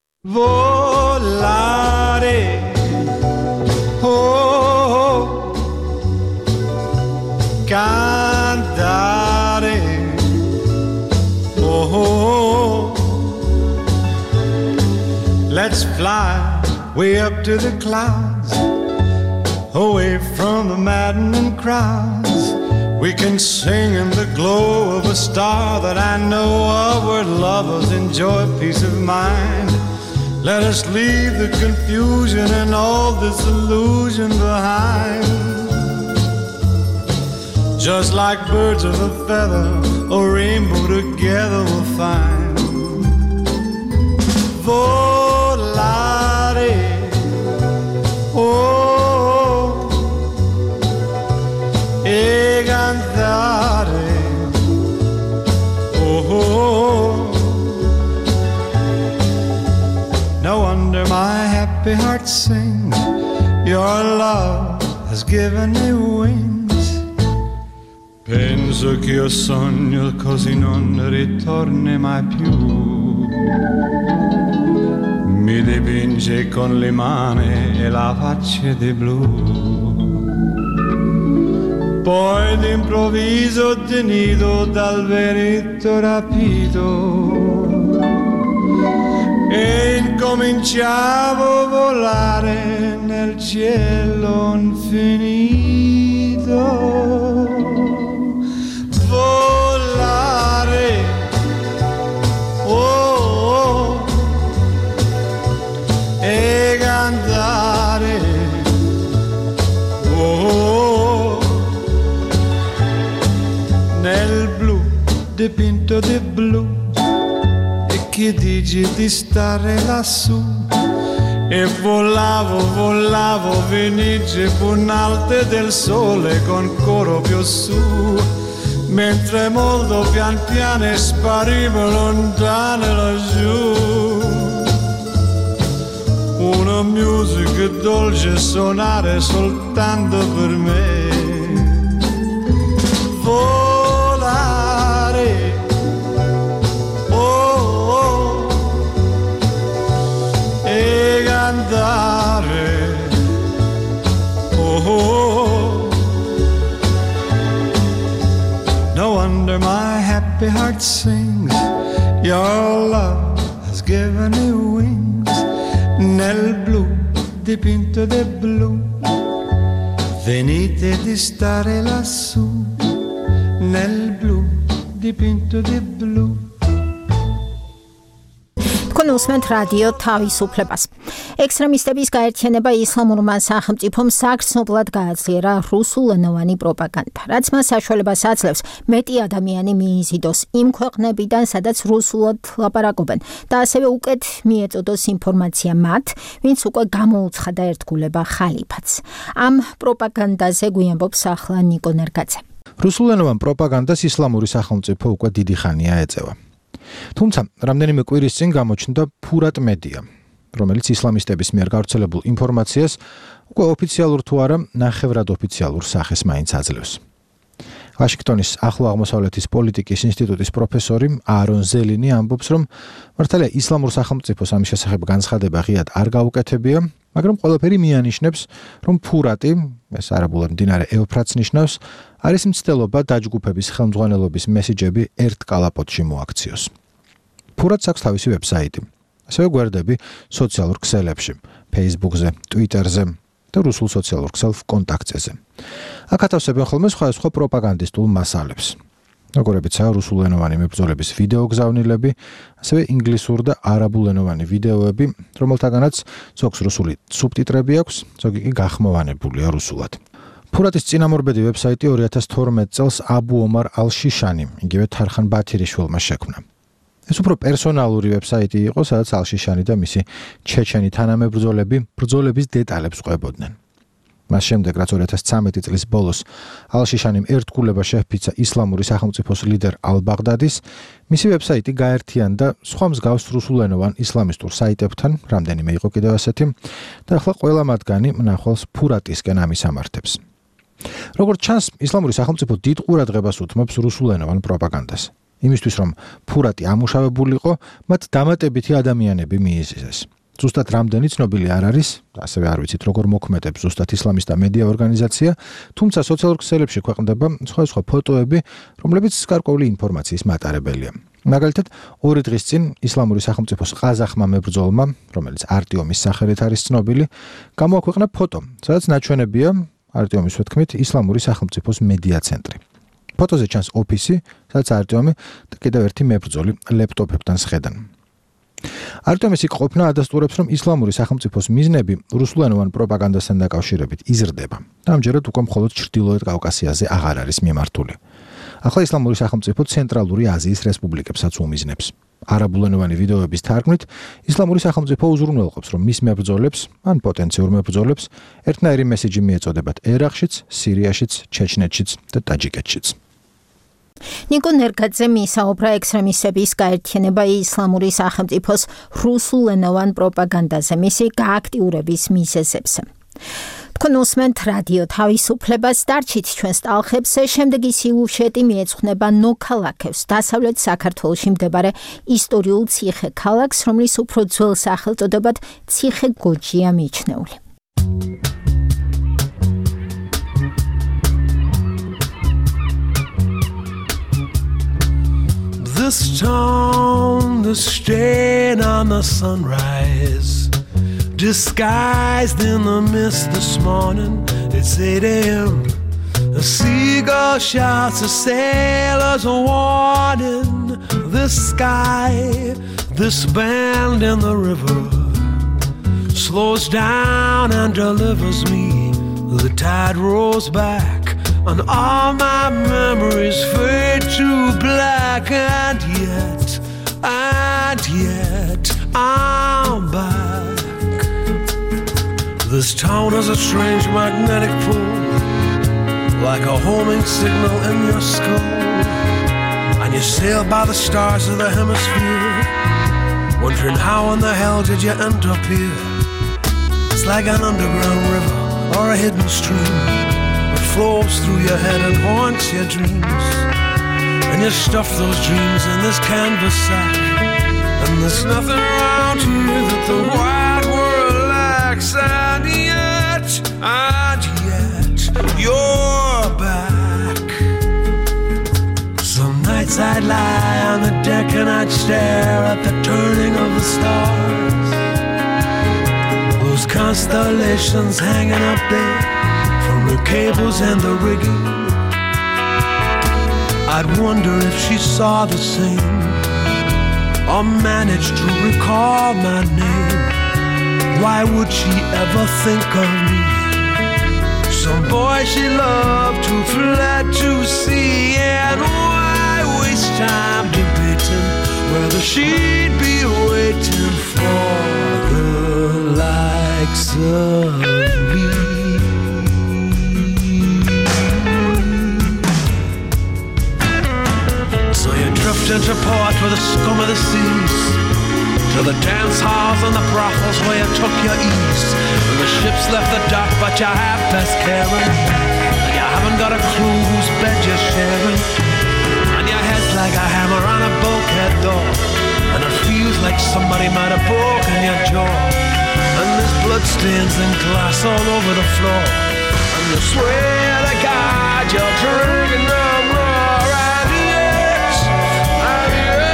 Volare oh cantare oh let's fly way up to the clouds away from the maddening crowds. We can sing in the glow of a star that I know of, where lovers enjoy peace of mind. Let us leave the confusion and all this illusion behind. Just like birds of a feather, a rainbow together we'll find. Volare, oh, e cantare, oh. No wonder my happy heart sings. Your love has given me wings. Penso che io sogno così non ritorni mai più. Mi dipinge con le mani e la faccia di blu. Poi d'improvviso tenido dal vento rapito e incominciavo a volare nel cielo infinito. Volare, oh, oh, e cantare, oh, nel blu dipinto di blu. E che dici di stare lassù? E volavo, volavo, venice punalte del sole con coro più su. Mentre molto pian piano sparivo lontano laggiù. Una musica dolce suonare soltanto per me. Volare, oh, oh, e cantare, oh, oh. No wonder my happy heart sings. Your love has given me wings. Nel blu dipinto di blu. Venite di stare lassù. Nel blu dipinto di blu. თქვენ უსმენთ რადიო თავისუფლებას. ექსტრემისტების გაერთიანება ისლამურმა სახელმწიფომ საგრძნობლად გააძლიერა რუსულენოვანი პროპაგანდა, რაც მას საშუალებას აძლევს მეტი ადამიანი მიიზიდოს იმ ქვეყნებიდან, სადაც რუსულად ლაპარაკობენ და ასევე უკეთ მიეწოდოს ინფორმაცია მათ, ვინც უკვე გამოუცხადა ერთგულება ხალიფათს. ამ პროპაგანდაზე გვიამბობს ახლა ნიკო ნერგაძე. რუსულენოვან პროპაგანდას ისლამური სახელმწიფო უკვე დიდი ხანია ეწევა. თუმცა რამდენიმე კვირის წინ გამოჩნდა ფურატ მედია, რომელიც ისლამისტების მიერ გავრცელებულ ინფორმაციას უკვე ოფიციალურ თუ არა ნახევრად ოფიციალურ სახეს მაინც აძლევს. ვაშინგტონის ახლო აღმოსავლეთის პოლიტიკის ინსტიტუტის პროფესორი აარონ ზელინი ამბობს, რომ მართალია ისლამურ სახელმწიფოს ამის შესახებ განცხადება ღიად არ გაუკეთებია, მაგრამ ყველაფერი მიანიშნებს, რომ ფურატი, ეს არაბულად მდინარე ევფრატს ნიშნავს, არის მცდელობა დაჯგუფების ხელმძღვანელობის მესიჯები ერთ კალაპოტში მოაქციოს. ფურატს აქვს თავისი ვებსაიტი, ასევე გვერდები სოციალურ ქსელებში, Facebook-ზე, Twitter-ზე და რუსულ სოციალურ ქსელ VKontakte-ზე. აქ ათავსებენ ხოლმე სხვადასხვა პროპაგანდისტულ მასალებს, როგორებიცაა რუსულენოვანი მებრძოლების ვიდეო გზავნილები, ასევე ინგლისურ და არაბულენოვანი ვიდეოები, რომელთაგანაც ზოგს რუსული სუბტიტრები აქვს, ზოგი კი გახმოვანებულია რუსულად. ფურატის წინამორბედი ვებსაიტი ორი ათას თორმეტ წელს აბუ ომარ ალ-შიშანი, იგივე თარხან ბათირიშვილმა შექმნა. ეს უფრო პერსონალური ვებსაიტი იყო, სადაც ალ-შიშანი და მისი ჩეჩენი თანამებრძოლები ბრძოლების დეტალებს ყვებოდნენ. მას შემდეგ, რაც ორი ათას ცხრამეტი წლის ბოლოს ალ-შიშანიმ ერთგულება შეჰფიცა ისლამური სახელმწიფოს ლიდერ ალ-ბაღდადის, მისი ვებსაიტი გაერთიანდა სხვა მსგავს რუსულენოვან ისლამისტურ საიტებთან, რამდენიმე იყო კიდევ ასეთი, და ახლა ყველა მათგანი მნახველს ფურატისკენ ამისამართებს. როგორც ჩანს, ისლამური სახელმწიფო დიდ ყურადღებას უთმობს რუსულენოვან პროპაგანდას. იმისთვის, რომ ფურატი ამუშავებულიყო, მათ დამატებითი ადამიანები მიიზიდეს. ზუსტად რამდენი ცნობილი არ არის, ასევე არ ვიცით როგორ მოქმედებს ზუსტად ისლამისტა მედია ორგანიზაცია, თუმცა სოციალურ ქსელებში ქვეყნდება სხვადასხვა ფოტოები, რომლებიც გარკვეული ინფორმაციის მატარებელია. მაგალითად, ორი დღის წინ ისლამური სახელმწიფოს ყაზახმა მებრძოლმა, რომელიც არტიომის სახელით არის ცნობილი, გამოაქვეყნა ფოტო, სადაც ნაჩვენებია არტიომის თქმით ისლამური სახელმწიფოს მედია ცენტრი. ფოტოზე ჩანს ოფისი, სადაც არტიომი და კიდევ ერთი მებრძოლი ლეპტოპებთან სხედან. არტიომის იქ ყოფნა ადასტურებს, რომ ისლამური სახელმწიფოს მიზნები რუსულენოვან პროპაგანდასთან დაკავშირებით იზრდება და ამჯერად უკვე მხოლოდ ჩრდილოეთ კავკასიაზე აღარ არის მიმართული. ახლა ისლამური სახელმწიფო ცენტრალური აზიის რესპუბლიკებსაც უმიზნებს. არაბულენოვანი ვიდეოების თარგმნით, ისლამური სახელმწიფო უზრუნველყოფს, რომ მის მებრძოლებს, ან პოტენციურ მებრძოლებს, ერთნაირი მესიჯი მიეწოდებათ ერაყშიც, სირიაშიც, ჩეჩნეთშიც და ტაჯიკეთშიც. ნიკო ნერგაძე მისაუბრა ექსტრემისტების გაერთიანება ისლამური სახელმწიფოს რუსულენოვან პროპაგანდაზე, მისი გააქტიურების მიზეზებზე. თქვენ უსმენთ რადიო თავისუფლებას, დარჩით ჩვენს ტალღებზე. შემდეგი სიუჟეტი მიეძღვნება ნოქალაქებს, დასავლეთ საქართველოში მდებარე ისტორიულ ციხე ქალაქს, რომლის უფრო ძველ სახელწოდებად ციხე გოჯია მიჩნეული. This town, the stain on the sunrise, disguised in the mist this morning. It's eight a.m. A seagull shouts a sailor's warning. This sky, this bend in the river, slows down and delivers me. The tide rolls back, and all my memories fade to black. And yet, and yet, I'm back. This town has a strange magnetic pull, like a homing signal in your skull. And you sail by the stars of the hemisphere, wondering how in the hell did you end up here. It's like an underground river or a hidden stream, it flows through your head and haunts your dreams. And you stuff those dreams in this canvas sack, and there's nothing around here that the wide world lacks. And yet, and yet, you're back. Some nights I'd lie on the deck and I'd stare at the turning of the stars, those constellations hanging up there from the cables and the rigging. I'd wonder if she saw the same, or managed to recall my name. Why would she ever think of me? Some boy she loved who fled to sea. And why waste time debating whether she'd be waiting for the likes of me? So you drift into port with the scum of the seas, to the dance halls and the brothels where you took your ease. And the ship's left the dock, but you have best caring, and you haven't got a clue whose bed you're sharing. And your head's like a hammer on a bulkhead door, and it feels like somebody might have broken your jaw. And there's bloodstains and glass all over the floor, and you swear to God you're drinking no more. And yet, and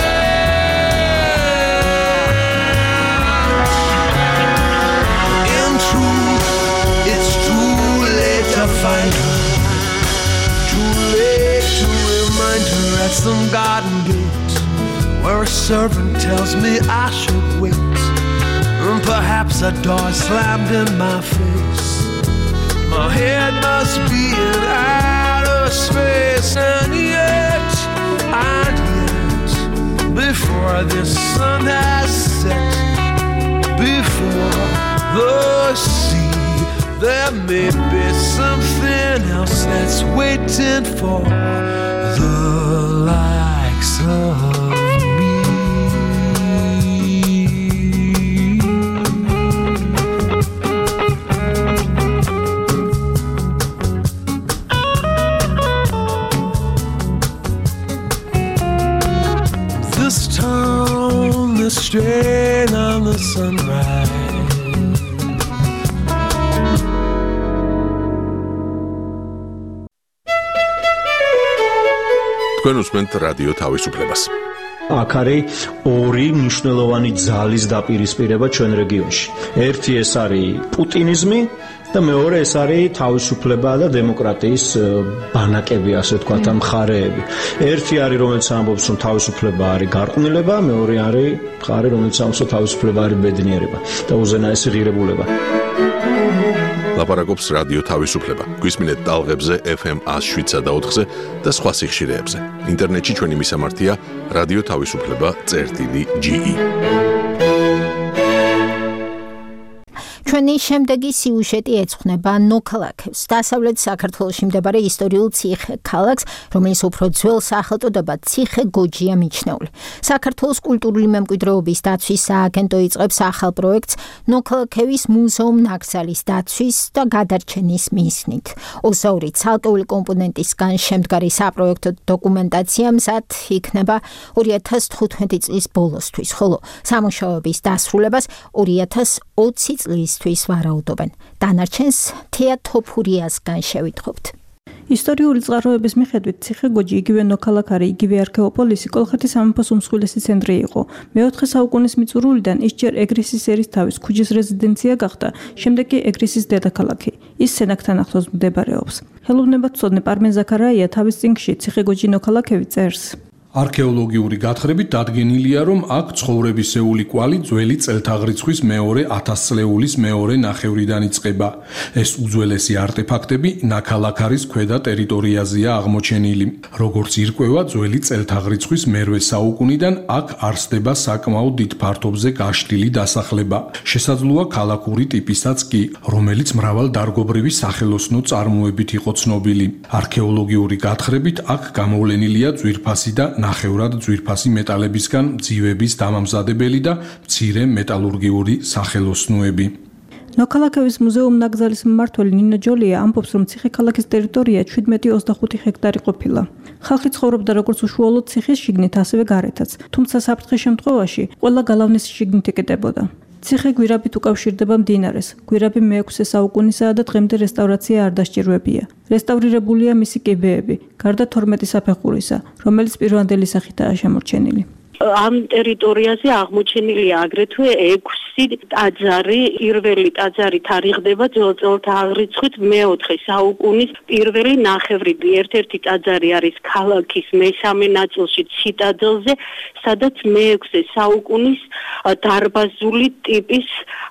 yet, in truth, it's too late to find her, too late to remind her at some garden gate, where a servant tells me I should wait. And perhaps a door slammed in my face, my head must be in outer space. And yet, and yet, before the sun has set, before the sea, there may be something else that's waiting for the likes of me. This town, the strain on the sunrise, თქვენ უსმენთ რადიო თავისუფლებას. აქ არის ორი მნიშვნელოვანი ძალის დაპირისპირება ჩვენ რეგიონში. ერთი ეს არის პუტინიზმი და მეორე ეს არის თავისუფლება და დემოკრატიის ბანაკები, ასე ვთქვათ, მხარეები. ერთი არის, რომელიც ამბობს, რომ თავისუფლება არის გარყვნილება, მეორე არის მხარე, რომელიც ამბობს, რომ თავისუფლება არის ბედნიერება და უზენაესი ღირებულება. ლაპარაკობს რადიო თავისუფლება. გვისმინეთ ტალღებზე ეფ ემ one oh seven და ოთხზე და სხვა სიხშირეებზე. ინტერნეტში ჩვენი მისამართია რადიო თავისუფლება წერტილი ჯი ი. ჩვენი შემდეგი სიუჟეტი ეძღვნება ნოქალაქებს, დასავლეთ საქართველოში მდებარე ისტორიულ ციხე ქალაქს, რომელიც უფრო ძველ სახელწოდებად ციხე გოჯია მიჩნეული. საქართველოს კულტურული მემკვიდრეობის დაცვის სააგენტო იწყებს ახალ პროექტს ნოქალაქევის მუზეუმ-ნაკრძალის დაცვის და გადარჩენის მიზნით. ოცდაორი ცალკეული კომპონენტისგან შემდგარი საპროექტო დოკუმენტაცია მზად იქნება ორი ათას თხუთმეტი წლის ბოლოსთვის, ხოლო სამუშაოების დასრულებას ორი ათას ოცი წლისთვის ვარაუდობენ. დანარჩენს თეა თოფურიასგან შევიტყობთ. ისტორიული წყაროების მიხედვით ციხე გოჯი იგივე ნოქალაქარი, იგივე არქეოპოლისი კოლხეთის სამეფოს უმსხვილესი ცენტრი იყო. მეოთხე საუკუნის მიწურულიდან ის ჯერ ეგრისის ერისთავის ქუჯის რეზიდენცია გახდა, შემდეგ კი ეგრისის დედაქალაქი. ის სენაკთან ახლოს მდებარეობს. ხელოვნებათმცოდნე პარმენ ზაქარაია თავის წიგნში ციხე გოჯი ნოქალაქევი წერს. არქეოლოგიური გათხრებით დადგენილია, რომ აქ ცხოვრებისეული კვალი ძველი წელთაღრიცხვის მეორე ათასწლეულის მეორე ნახევრიდან იწყება. ეს უძველესი არტეფაქტები ნაქალაქარის ქვედა ტერიტორიაზეა აღმოჩენილი. როგორც ირკვევა, ძველი წელთაღრიცხვის მერვე საუკუნიდან აქ არსდება საკმაოდ დიდ ფართობზე გაშლილი დასახლება. შესაძლოა ქალაქური ტიპისაც კი, რომელიც მრავალდარგობრივი სახელოსნო წარმოებით იყო ცნობილი. არქეოლოგიური გათხრებით აქ გამოვლენილია ძვირფასი და ნახევრად ძვირფასი მეტალებისგან ძივების დამამზადებელი და მცირე მეტალურგიული სახელოსნოები. ნოქალაქევის მუზეუმ-ნაკრძალის მმართველი ნინო ჯოლია ამბობს, რომ ციხე-ქალაქის ტერიტორია შვიდმეტი ოცდახუთი ჰექტარი ყოფილა. ხალხი ცხოვრობდა როგორც უშუალოდ ციხის შიგნით, ასევე გარეთაც, თუმცა საფრთხის შემთხვევაში ყველა გალავნის შიგნით იკეტებოდა. ციხე გვირაბით უკავშირდება მდინარეს. გვირაბი მეექვსე საუკუნისაა და დღემდე რესტავრაცია არ დასჭირვებია. რესტავრირებულია მისი კიბეები, გარდა თორმეტი საფეხურისა, რომელიც პირვანდელი სახითაა შემორჩენილი. ამ ტერიტორიაზე აღმოჩენილია აგრეთვე ექვსი ტაძარი, პირველი ტაძარი თარიღდება წელთაღრიცხვით მეოთხე საუკუნის პირველი ნახევრიდი. ერთ-ერთი ტაძარი არის ქალაქის მესამე ნაწილში ციტადელზე, სადაც მეექვსე საუკუნის დარბაზული ტიპის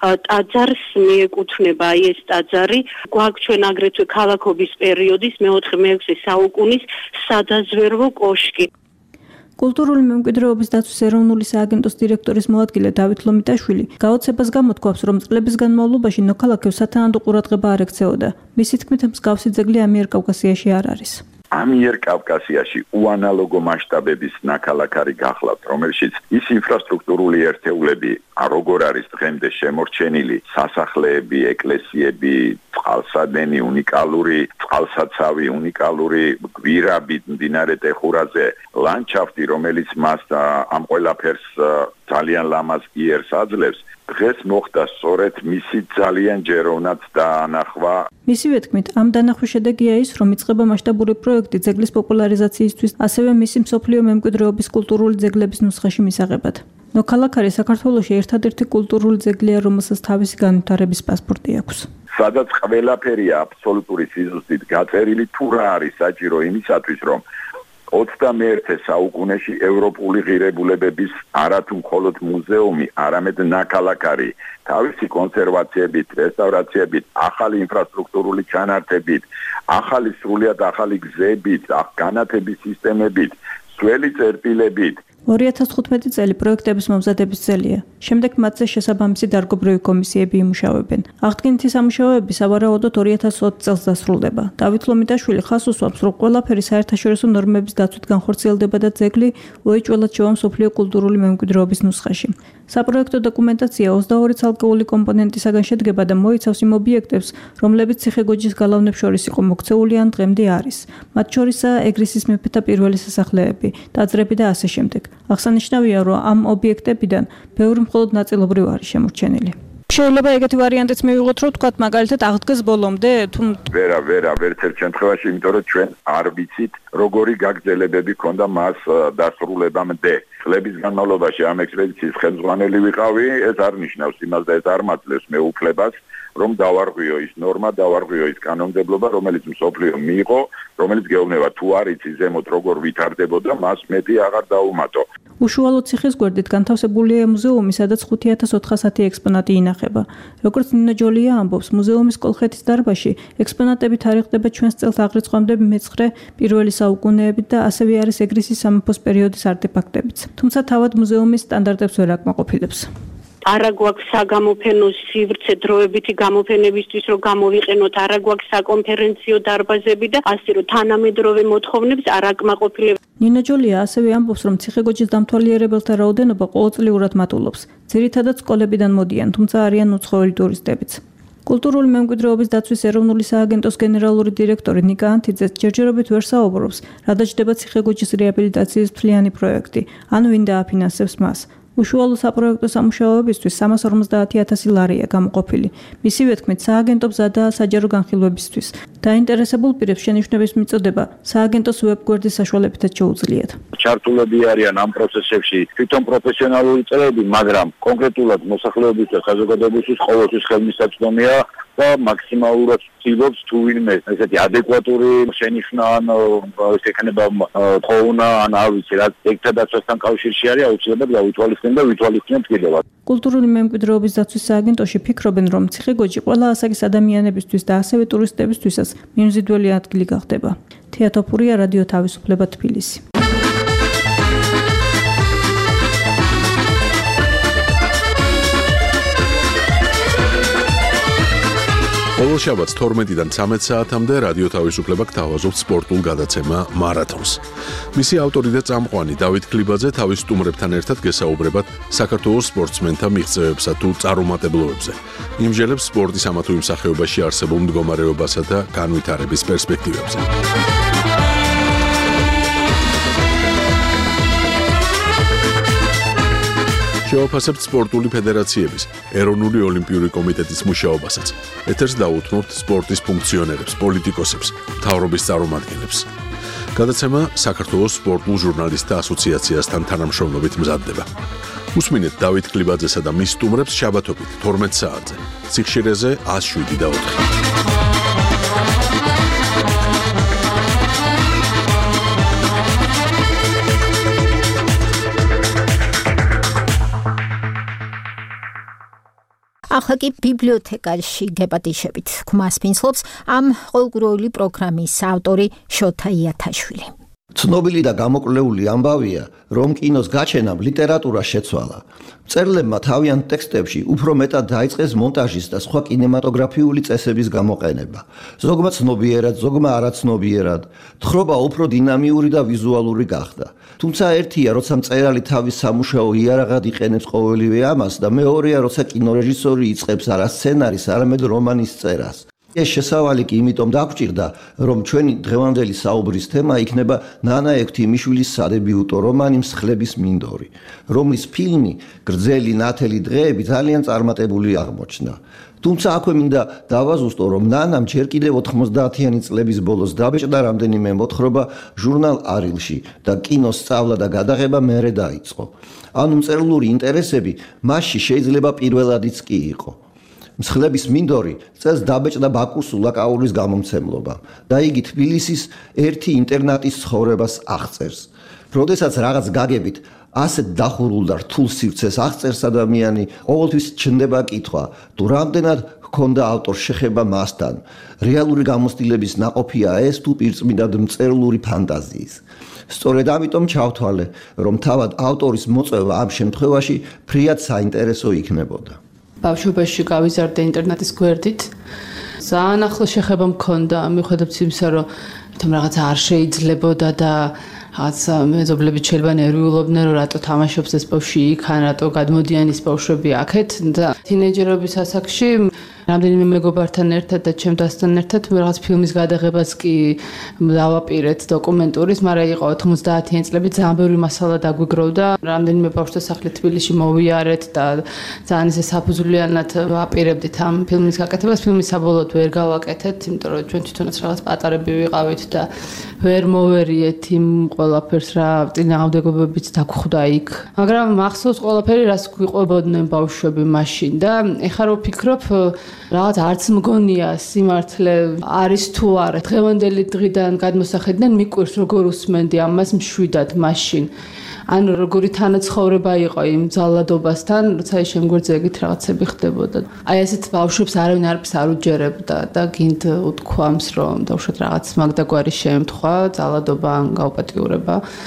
ტაძარს მიეკუთვნება აი ეს ტაძარი. გვაქვს ჩვენ აგრეთვე ქალაქობის პერიოდის მეოთხე მეექვსე საუკუნის სადაზვერვო კოშკი. კულტურული მემკვიდრეობის დაცვის ეროვნული სააგენტოს დირექტორის მოადგილე დავით ლომიტაშვილი გაოცებას გამოთქვამს, რომ წლების განმავლობაში ნოქალაქევს სათანადო ყურადღება არ ექცეოდა. მისი თქმით, მსგავსი ძეგლი ამიერკავკასიაში არ არის. ამიერკავკასიაში უანალოგო მასშტაბების ნაქალაქარი გახლავთ, რომელშიც ის ინფრასტრუქტურული ერთეულები, როგორ არის დღემდე შემორჩენილი, სასახლეები, ეკლესიები, წყალსადენი, უნიკალური წყალსაცავი, უნიკალური გვირაბი მდინარე ტეხურაზე, ლანდშაფტი, რომელიც მას ამ ყველაფერს ძალიან ლამაზ იერს აძლევს, დღეს მოხდა სწორედ მისი ძალიან ჯეროვნად დაანახვა. მისივე თქმით, ამ დანახვის შედეგია ის, რომ იწყება მასშტაბური პროექტი ძეგლის პოპულარიზაციისთვის, ასევე მისი მსოფლიო მემკვიდრეობის კულტურული ძეგლების ნუსხაში მისაღებად. ნოქალაქარი საქართველოში ერთადერთი კულტურული ძეგლია, რომელსაც თავისი განვითარების პასპორტი აქვს. სადაც ყველაფერია აბსოლუტური სიზუსტით გაწერილი, თუ რა არის საჭირო იმისათვის, რომ ოცდამეერთე საუკუნეში ევროპული ღირებულებების არათუ მხოლოდ მუზეუმი, არამედ ნაქალაქარი თავისი კონსერვაციებით, რესტავრაციებით, ახალი ინფრასტრუქტურული ჩანართებით, ახალი სრულიად ახალი გზებით, განათების სისტემებით, ძველი წერტილებით ორი ათას თხუთმეტი წელი პროექტების მომზადების წელია. შემდეგ მათზე შესაბამისი დარგობრივი კომისიები იმუშავებენ. აღდგენითი სამუშაოები სავარაუდოდ ორი ათას ოცი წელს დასრულდება. დავით ლომიტაშვილი ხაზს უსვამს, რომ ყველაფერი საერთაშორისო ნორმების დაცვით განხორციელდება და ძეგლი უეჭველად შევა მსოფლიო კულტურული მემკვიდრეობის ნუსხაში. საპროექტო დოკუმენტაცია ოცდაორი ცალკეული კომპონენტისაგან შედგება და მოიცავს იმ ობიექტებს, რომლებიც ციხე-გოჯის გალავნებს შორის იყო მოქცეული ან დღემდე არის. მათ შორისაა ეგრისის მეფეთა პირველი სასახლეები, ტაძრები და ასე შემდეგ. აღსანიშნავია, რომ ამ ობიექტებიდან ბევრი მხოლოდ ნაწილობრივ არის შემორჩენილი. შეიძლება ეგეთი ვარიანტიც მივიღოთ, რომ თქვათ მაგალითად აღდგეს ბოლომდე, თუ ვერა, ვერა, ერთ-ერთ შემთხვევაში, იმიტომ რომ ჩვენ არ ვიცით, როგორი გაგრძელებები ქონდა მას დასრულებამდე. წლების განმავლობაში ამ ექსპედიციის ხელმძღვანელი ვიყავი, ეს არ ნიშნავს იმას და ეს არ მაძლევს მეუფლებას, რომ დავარღვიო ის ნორმა, დავარღვიო ის კანონმდებლობა, რომელიც მსოფლიო მიიღო, რომელიც გეუბნება თუ არ იცი ზემოთ როგორ ვითარდებოდა, მას მეტი აღარ დაუმატო. უშუალოდ ციხის გვერდით განთავსებულია მუზეუმი, სადაც ხუთი ათას ოთხასათი ექსპონატი ინახება. როგორც ნინო ჯოლია ამბობს, მუზეუმის კოლხეთის დარბაზში ექსპონატები თარიღდება ჩვენს წელთაღრიცხვამდე მეცხრე პირველი საუკუნეებით და ასევე არის ეგრისის სამეფოს პერიოდის არტეფაქტებიც. თუმცა თავად მუზეუმის სტანდარტებს ვერ აკმაყოფილებს. არა გვაქვს საგამოფენო სივრცე დროებითი გამოფენებისთვის, რომ გამოვიყენოთ, არა გვაქვს საკონფერენციო დარბაზები და ასე რომ თანამედროვე მოთხოვნებს არ აკმაყოფილებს. ნინა ჯოლია ასევე ამბობს, რომ ციხე-გოჯის დამთვალიერებელთა რაოდენობა ყოველწლიურად მატულობს. ძირითადად სკოლებიდან მოდიან, თუმცა არიან უცხოელი ტურისტებიც. კულტურული მემკვიდრეობის დაცვის ეროვნული სააგენტოს გენერალური დირექტორი ნიკა ანთიძე ჯერჯერობით ვერ საუბრობს, რა დაჯდება ციხე-გოჯის რეაბილიტაციის მთლიანი პროექტი, ან ვინ დააფინანსებს მას. უშუალო საპროექტო სამუშაოებისთვის სამას ორმოცდაათი ათასი ლარია გამოყოფილი. მისივე თქმით, სააგენტო მზადაა საჯარო განხილვებისთვის. დაინტერესებულ პირებს შენიშვნების მიწოდება სააგენტოს ვებგვერდის საშუალებითაც შეუძლიათ. ჩართულები არიან ამ პროცესებში თვითონ პროფესიონალური წევრები, მაგრამ კონკრეტულად მოსახლეობის და საზოგადოებისთვის ყოველთვის ხელმისაწვდომია და მაქსიმალურად ცდილობს თუ ვინმე ესეთი ადეკვატური შენიშვნა ან ეს ექნება თხოვნა ან არ ვიცი რა ეგთა დაცვასთან კავშირში არის აუცილებლად გავითვალისწინებთ და ვითვალისწინებთ კიდევაც. კულტურული მემკვიდრეობის დაცვის სააგენტოში ფიქრობენ, რომ ციხე-გოჯი ყველა ასაკის ადამიანებისთვის და ასევე ტურისტებისთვისაც მიმზიდველი ადგილი გახდება. თეა თოფურია, რადიო თავისუფლება, თბილისი. ყოველ შაბათს თორმეტიდან ცამეტ საათამდე რადიო თავისუფლება გთავაზობთ სპორტულ გადაცემა მარათონს. მისი ავტორი და წამყვანი დავით ქლიბაძე თავის სტუმრებთან ერთად გესაუბრებათ საქართველოს სპორტსმენთა მიღწევებსა თუ წარუმატებლობებზე. იმჟელებს სპორტის ამა თუ იმ სახეობაში არსებულ მდგომარეობასა და განვითარების პერსპექტივებზე. შევაფასებთ სპორტული ფედერაციების, ეროვნული ოლიმპიური კომიტეტის მუშაობასაც. ეთერს დაუთმობთ სპორტის ფუნქციონერებს, პოლიტიკოსებს, მთავრობის წარმომადგენლებს. გადაცემა საქართველოს სპორტულ ჟურნალისტთა ასოციაციასთან თანამშრომლობით მზადდება. უსმინეთ დავით ქლიბაძესა და მის სტუმრებს შაბათობით თორმეტ საათზე. სიხშირეზე ათს შვიდი და ოთხი. ახლა კი ბიბლიოთეკაში გეპატიშებით. ქმას ფინცლობს ამ ყოველკვირეული პროგრამის ავტორი შოთა იათაშვილი. ცნობილი და გამოკლეული ამბავია, რომ კინოს გაჩენამ ლიტერატურა შეცვალა. მწერლებმა თავიანთ ტექსტებში უფრო მეტად დაიწყეს მონტაჟის და სხვა კინემატოგრაფიული წესების გამოყენება. ზოგმა ცნობიერად, ზოგმა არაცნობიერად, თხრობა უფრო დინამიური და ვიზუალური გახდა. თუმცა ერთია, როცა მწერალი თავის სამუშაო იარაღად იყენებს ყოველივე ამას და მეორეა, როცა კინორეჟისორი იწყებს არა სცენარის, არამედ რომანის წერას. ეს შესავალი კი იმიტომ დაგვჭირდა, რომ ჩვენი დღევანდელი საუბრის თემა იქნება ნანა ექვთიმიშვილის სადებიუტო რომანი მსხლების მინდორი, რომლის ფილმი გრძელი ნათელი დღეები ძალიან წარმატებული აღმოჩნდა. თუმცა აქვე მინდა დავაზუსტო, რომ ნანამ ჯერ კიდევ ოთხმოცდაათიანი წლების ბოლოს დაბეჭდა რამდენიმე მოთხრობა ჟურნალ არილში და კინოს სწავლა და გადაღება მერე დაიწყო. ანუ მწერლური ინტერესები მასში შეიძლება პირველადიც კი იყო. მსხლების მინდორი წელს დაბეჭდა ბაქოს სულაკაურის გამომცემლობა და იგი თბილისის ერთი ინტერნატის ცხოვრებას აღწერს. როდესაც რაღაც გაგებით ასეთ დახურულ და რთულ სივრცეს აღწერს ადამიანი, ყოველთვის ჩნდება კითხვა, თუ რამდენად ჰქონდა ავტორს შეხება მასთან. რეალური გამოცდილების ნაყოფია ეს თუ პირწმინდად მწერლური ფანტაზიის. სწორედ ამიტომ ჩავთვალე, რომ თავად ავტორის მოწვევა ამ შემთხვევაში ფრიად საინტერესო იქნებოდა. ბავშვობაში გავიზარდე ინტერნეტის გვერდით. ძალიან ახლო შეხება მქონდა, მიუხედავად იმისა, რომ თუმცა რაღაც არ შეიძლებოდა და რაღაც მეზობლები შეიძლება ნერვიულობდნენ, რომ რატო თამაშობს ეს ბავშვი იქ, ან რატო გადმოდიან ის ბავშვები აქეთ და თინეიჯერობის ასაკში რამდენიმე მეგობართან ერთად და ჩემთან ერთად რაღაც ფილმის გადაღებას კი დავაპირეთ დოკუმენტურის, მაგრამ იყო ოთხმოცდაათიანი წლები, ძალიან ბევრი მასალა დაგვიგროვდა. რამდენიმე ბავშვთა სახლი თბილისში მოვიარეთ და ძალიან ისე საფუძვლიანად ვაპირებდით ამ ფილმის გაკეთებას. ფილმი საბოლოოდ ვერ გავაკეთეთ, იმიტომ რომ ჩვენ თვითონაც რაღაც პატარები ვიყავით და ვერ მოვერიეთ იმ ყველაფერს, რა წინააღმდეგობებიც დაგხვდა იქ. მაგრამ მახსოვს ყველაფერი, რას გვიყვებოდნენ ბავშვები მაშინ და ეხლა რო ვფიქრობ, რაღაც არც მგონია სიმართლე არის თუ არა. დღევანდელი დღიდან გადმოსახედიდან მიკვირს როგორ უსმენდი ამას მშვიდად მაშინ. ანუ როგორი თანაცხოვრება იყო იმ ძალადობასთან, როცა ის შემგვერძე ეგეთ რაღაცები ხდებოდა. აი ესეთ ბავშვებს არავინ არაფერს არ უჯერებდა და გინდ უთქვამს, რომ დავუშვათ რაღაც მაგდაგვარი შემთხვა, ძალადობა ან გაუპატიურება.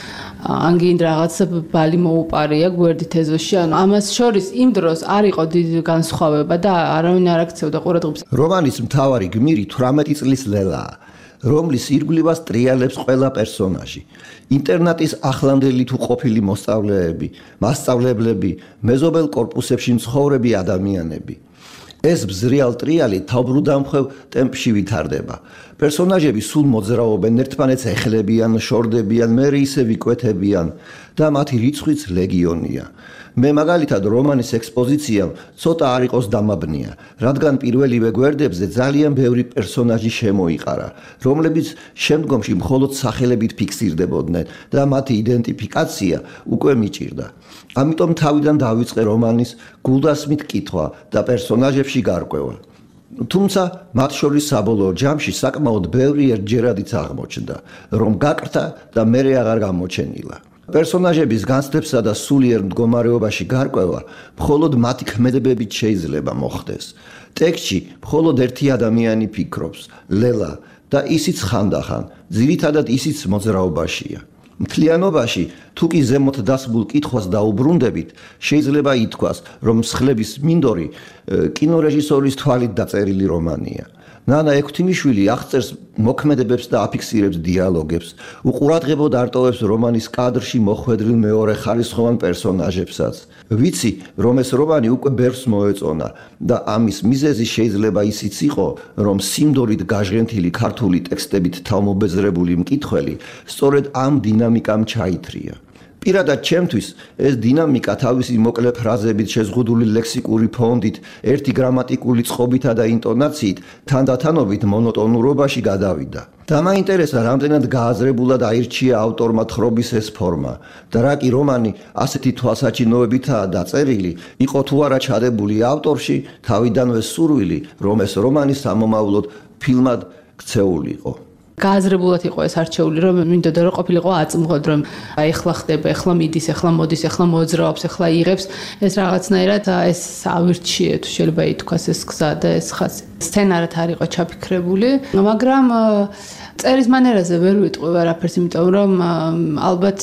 ან გინდა რაღაც ბალი მოუპარია გვერდით ეზოში. ანუ ამას შორის იმ დროს არ იყო დიდი განსხვავება და არავინ არ აქცევდა ყურადღებას. რომანის მთავარი გმირი თვრამეტი წლის ლელაა, რომლის ირგვლივას ტრიალებს ყველა პერსონაჟი. ინტერნატის ახლანდელი თუ ყოფილი მოსწავლეები, მასწავლებლები, მეზობელ კორპუსებში მცხოვრები ადამიანები. ეს ბზრიალ ტრიალი თავბრუდამხვევ ტემპში ვითარდება. პერსონაჟები სულ მოძრაობენ, ერთმანეთს ეხლებიან, შორდებიან, მერე ისე ვიკვეთებიან და მათი რიცხვიც ლეგიონია. მე მაგალითად რომანის ექსპოზიციამ ცოტა არ იყოს დამაბნია, რადგან პირველივე გვერდებზე ძალიან ბევრი პერსონაჟი შემოიყარა, რომლებიც შემდგომში მხოლოდ სახელებით ფიქსირდებოდნენ და მათი იდენტიფიკაცია უკვე მიჭირდა. ამიტომ თავიდან დავიწყე რომანის გულდასმით კითხვა და პერსონაჟებში გარკვევა. თუმცა მათ შორის საბოლოო ჯამში საკმაოდ ბევრი ერთჯერადიც აღმოჩნდა, რომ გაკრთა და მერე აღარ გამოჩენილა. პერსონაჟების განცდებსა და სულიერ მდგომარეობაში გარკვევა მხოლოდ მათი ქმედებებით შეიძლება მოხდეს. ტექსტში მხოლოდ ერთი ადამიანი ფიქრობს, ლელა, და ისიც ხანდახან, ძირითადად ისიც მოძრაობაშია. მთლიანობაში, თუ კი ზემოთ დასმულ კითხვას დაუბრუნდებით, შეიძლება ითქვას, რომ მსხლების მინდორი კინორეჟისორის თვალით დაწერილი რომანია. ნანა ექვთიმიშვილი აღწერს მოქმედებებს და აფიქსირებს დიალოგებს, უყურადღებოდ არტოვებს რომანის კადრში მოხვედრილ მეორე ხარისხოვან პერსონაჟებსაც. ვიცი, რომ ეს რომანი უკვე ბევრს მოეწონა და ამის მიზეზი შეიძლება ისიც იყო, რომ სიმდორით გაჟღენთილი ქართული ტექსტებით თავმობეზრებული მკითხველი სწორედ ამ დინამიკამ ჩაითრია. პირადად ჩემთვის ეს დინამიკა თავისი მოკლე ფრაზებით, შეზღუდული ლექსიკური ფონდით, ერთი გრამატიკული წყობითა და ინტონაციით თანდათანობით მონოტონურობაში გადავიდა. და მაინტერესა, რამდენად გააზრებულად აირჩია ავტორმა თხრობის ეს ფორმა და რა კი რომანი ასეთი თვალსაჩინოებითაა დაწერილი, იყო თუ არა ჩადებული ავტორში თავიდანვე სურვილი, რომ ეს რომანი სამომავლოდ ფილმად ქცეულიყო. გააზრებულად იყო ეს არჩეული, რომ მინდოდა რომ ყოფილიყო აწმყოდ, რომ აი ახლა ხდება, ახლა მიდის, ახლა მოდის, ახლა მოძრაობს, ახლა იღებს, ეს რაღაცნაირად ეს ავირჩიე თუ შეიძლება ითქვას ეს გზა და ეს ხაზი. სცენარად არ იყო ჩაფიქრებული, მაგრამ წერის მანერაზე ვერ ვიტყვი ვერაფერს, იმიტომ რომ ალბათ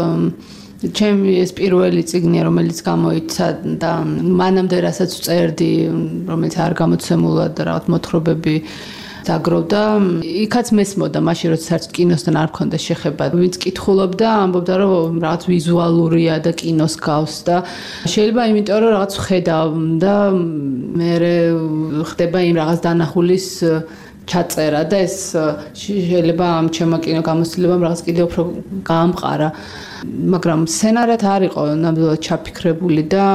ჩემი ეს პირველი წიგნია, რომელიც გამოიცა და მანამდე რასაც წერდი, რომელიც არ გამოცემულა და რაღაც მოთხრობები დაგროვდა, იქაც მესმოდა მაშინ როცა საერთოდ კინოსთან არ მქონდა შეხება. ვინც კითხულობდა, ამბობდა რომ რაღაც ვიზუალურია და კინოს გავს და შეიძლება იმიტომ რომ რაღაც ხედავ და მე ხდება იმ რაღაც დანახulis ჩაწერა და ეს შეიძლება ამ ჩემო კინო გამოცდილებამ რაღაც კიდევ უფრო გაამყარა. მაგრამ სცენარად არ იყო ნამდვილად ჩაფიქრებული და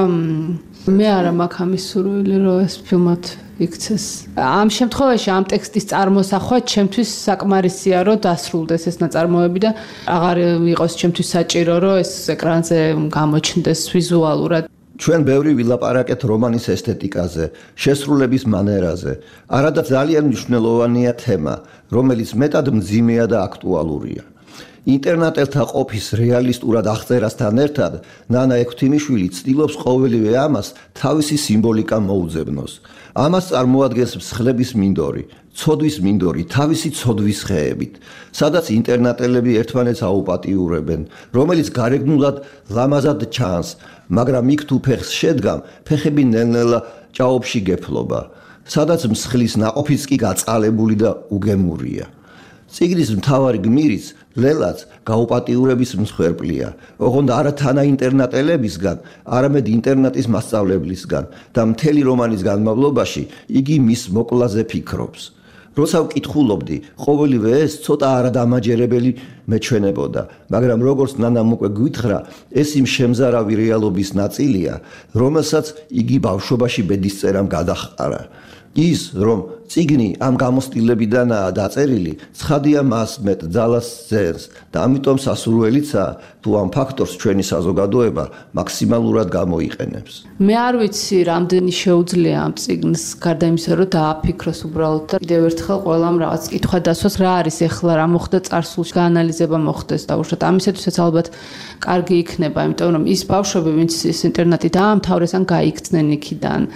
მე არა მაქვს ამის სურვილი რომ ეს ფილმად იქცეს. ამ შემთხვევაში ამ ტექსტის წარმოსახვა ჩემთვის საკმარისია, რომ დასრულდეს ეს ნაწარმოები და აღარ იყოს ჩემთვის საჭირო, რომ ეს ეკრანზე გამოჩნდეს ვიზუალურად. ჩვენ ბევრი ვილაპარაკეთ რომანის ესთეტიკაზე, შესრულების მანერაზე. არადა ძალიან მნიშვნელოვანია თემა, რომელიც მეტად მძიმეა და აქტუალურია. ინტერნეტელთა ყოფის რეალისტურად აღწერასთან ერთად, ნანა ექვთიმიშვილი ცდილობს ყოველივე ამას თავისი სიმბოლიკა მოუძებნოს. ამას წარმოადგენს მსხლების მინდორი, ცოდვის მინდორი, თავისი ცოდვის ხეებით, სადაც ინტერნეტელები ერთმანეთს აუპატიურებენ, რომელიც გარეგნულად ლამაზად ჩანს, მაგრამ იქ თუ ფეხს შედგამ, ფეხები ნელ-ნელა ჭაობში გეფლობა, სადაც მსხლის ნაყოფიც კი გაწყალებული და უგემურია. წიგნის მთავარი გმირიც, ლელაც გაუპატიურების მსხვერპლია, ოღონდ არა თანა ინტერნეტელებისგან, არამედ ინტერნეტის მასწავლებლისგან და მთელი რომანის განმავლობაში იგი მის მოკლაზე ფიქრობს. როცა ვკითხულობდი, ყოველივე ეს ცოტა არადამაჯერებელი მეჩვენებოდა, მაგრამ როგორც ნანამ უკვე გვითხრა, ეს იმ შემზარავი რეალობის ნაწილია, რომელსაც იგი ბავშვობაში ბედისწერამ გადაჰყარა. ის, რომ წიგნი ამ გამოსტილებიდანაა დაწერილი, ცხადია მას მეტ ძალას ძენს და ამიტომ სასურველიცაა, თუ ამ ფაქტორს ჩვენი საზოგადოება მაქსიმალურად გამოიყენებს. მე არ ვიცი, რამდენი შეუძლია ამ წიგნს, გარდა იმისა, რომ დააფიქროს უბრალოდ და კიდევ ერთხელ ყველამ რაღაც კითხვა დასვას, რა არის ეხლა, რა მოხდა წარსულში, გაანალიზება მოხდეს და უშუალოდ ამისათვისაც ალბათ კარგი იქნება, იმიტომ რომ ის ბავშვები, ვინც ის ინტერნეტი დაამთავრეს ან გაიქცნენ იქიდან,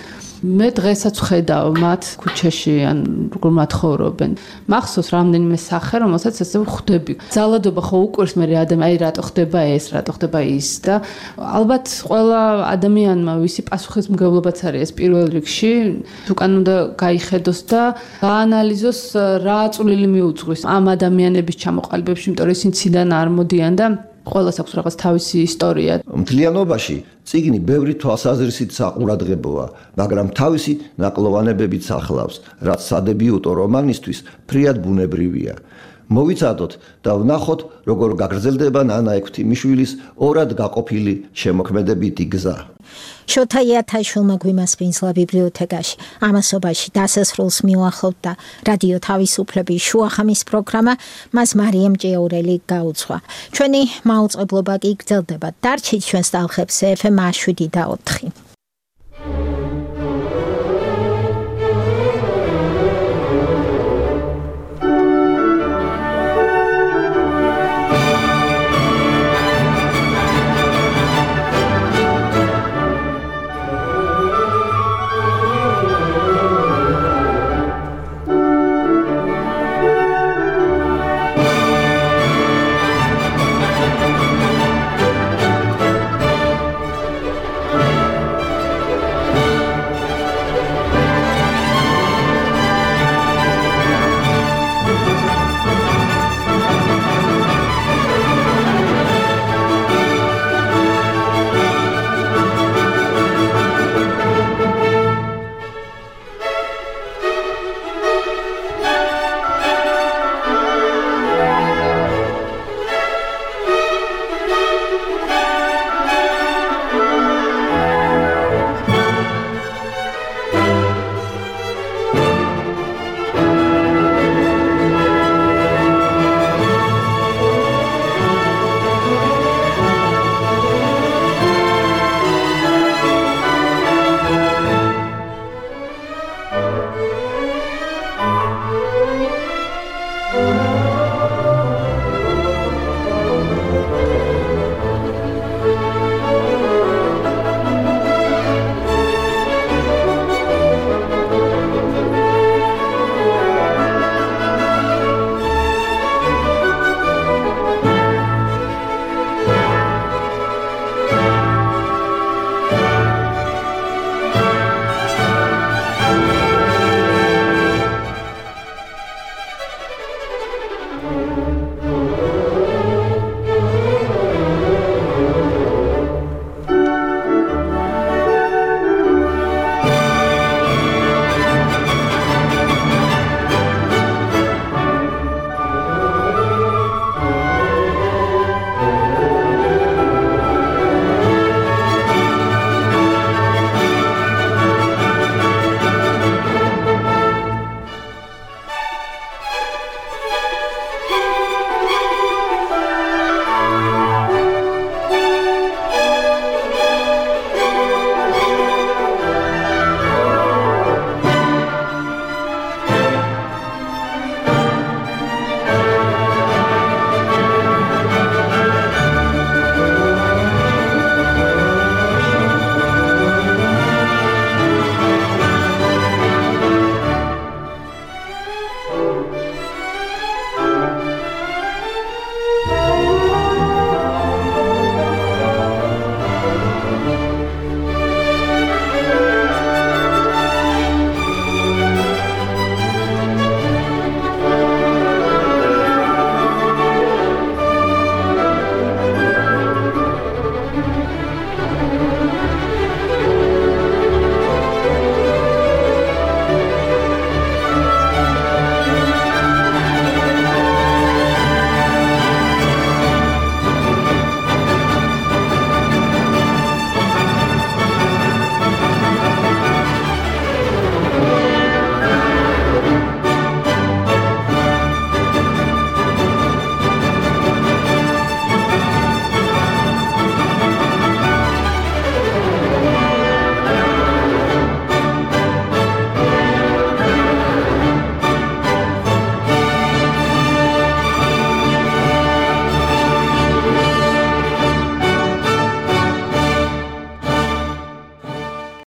მე დღესაც ხედავ მათ ქუჩაში ან როგორ მათხოვრობენ. მახსოვს რამდენიმე სახე, რომელსაც ესე ხვდები. ძალადობა ხო უკვირს მე ადამიანი, აი რატო ხდება ეს, რატო ხდება ის და ალბათ ყველა ადამიანმა ვისი პასუხისმგებლობაც არის ეს პირველ რიგში, უკან უნდა გაიხედოს და გაანალიზოს რა წვლილი მიუძღვის ამ ადამიანების ჩამოყალიბებაში, იმიტომ რომ ისინი ციდან არ მოდიან და ყველას აქვს რაღაც თავისი ისტორია. მთლიანობაში წიგნი ბევრი თვალსაზრისით საყურადღებოა, მაგრამ თავისი ნაკლოვანებებით ახლავს, რაც სადებიუტო რომანისთვის ფრიად ბუნებრივია. მოვიცადოთ და ვნახოთ, როგორ გაგრძელდება ნანა ექვთიმიშვილის ორად გაყოფილი შემოქმედებითი გზა. შოთა იათაშვილმა გვიმასპინძლა ბიბლიოთეკაში. ამასობაში დასასრულს მიუახლოვდა რადიო თავისუფლების შუახამის პროგრამა, მას მარიამ ჭიაურელი გაუძღვა. ჩვენი მაუწყებლობა კი გრძელდება. დარჩით ჩვენს ტალღებზე ეფ ემ შვიდ და ოთხი.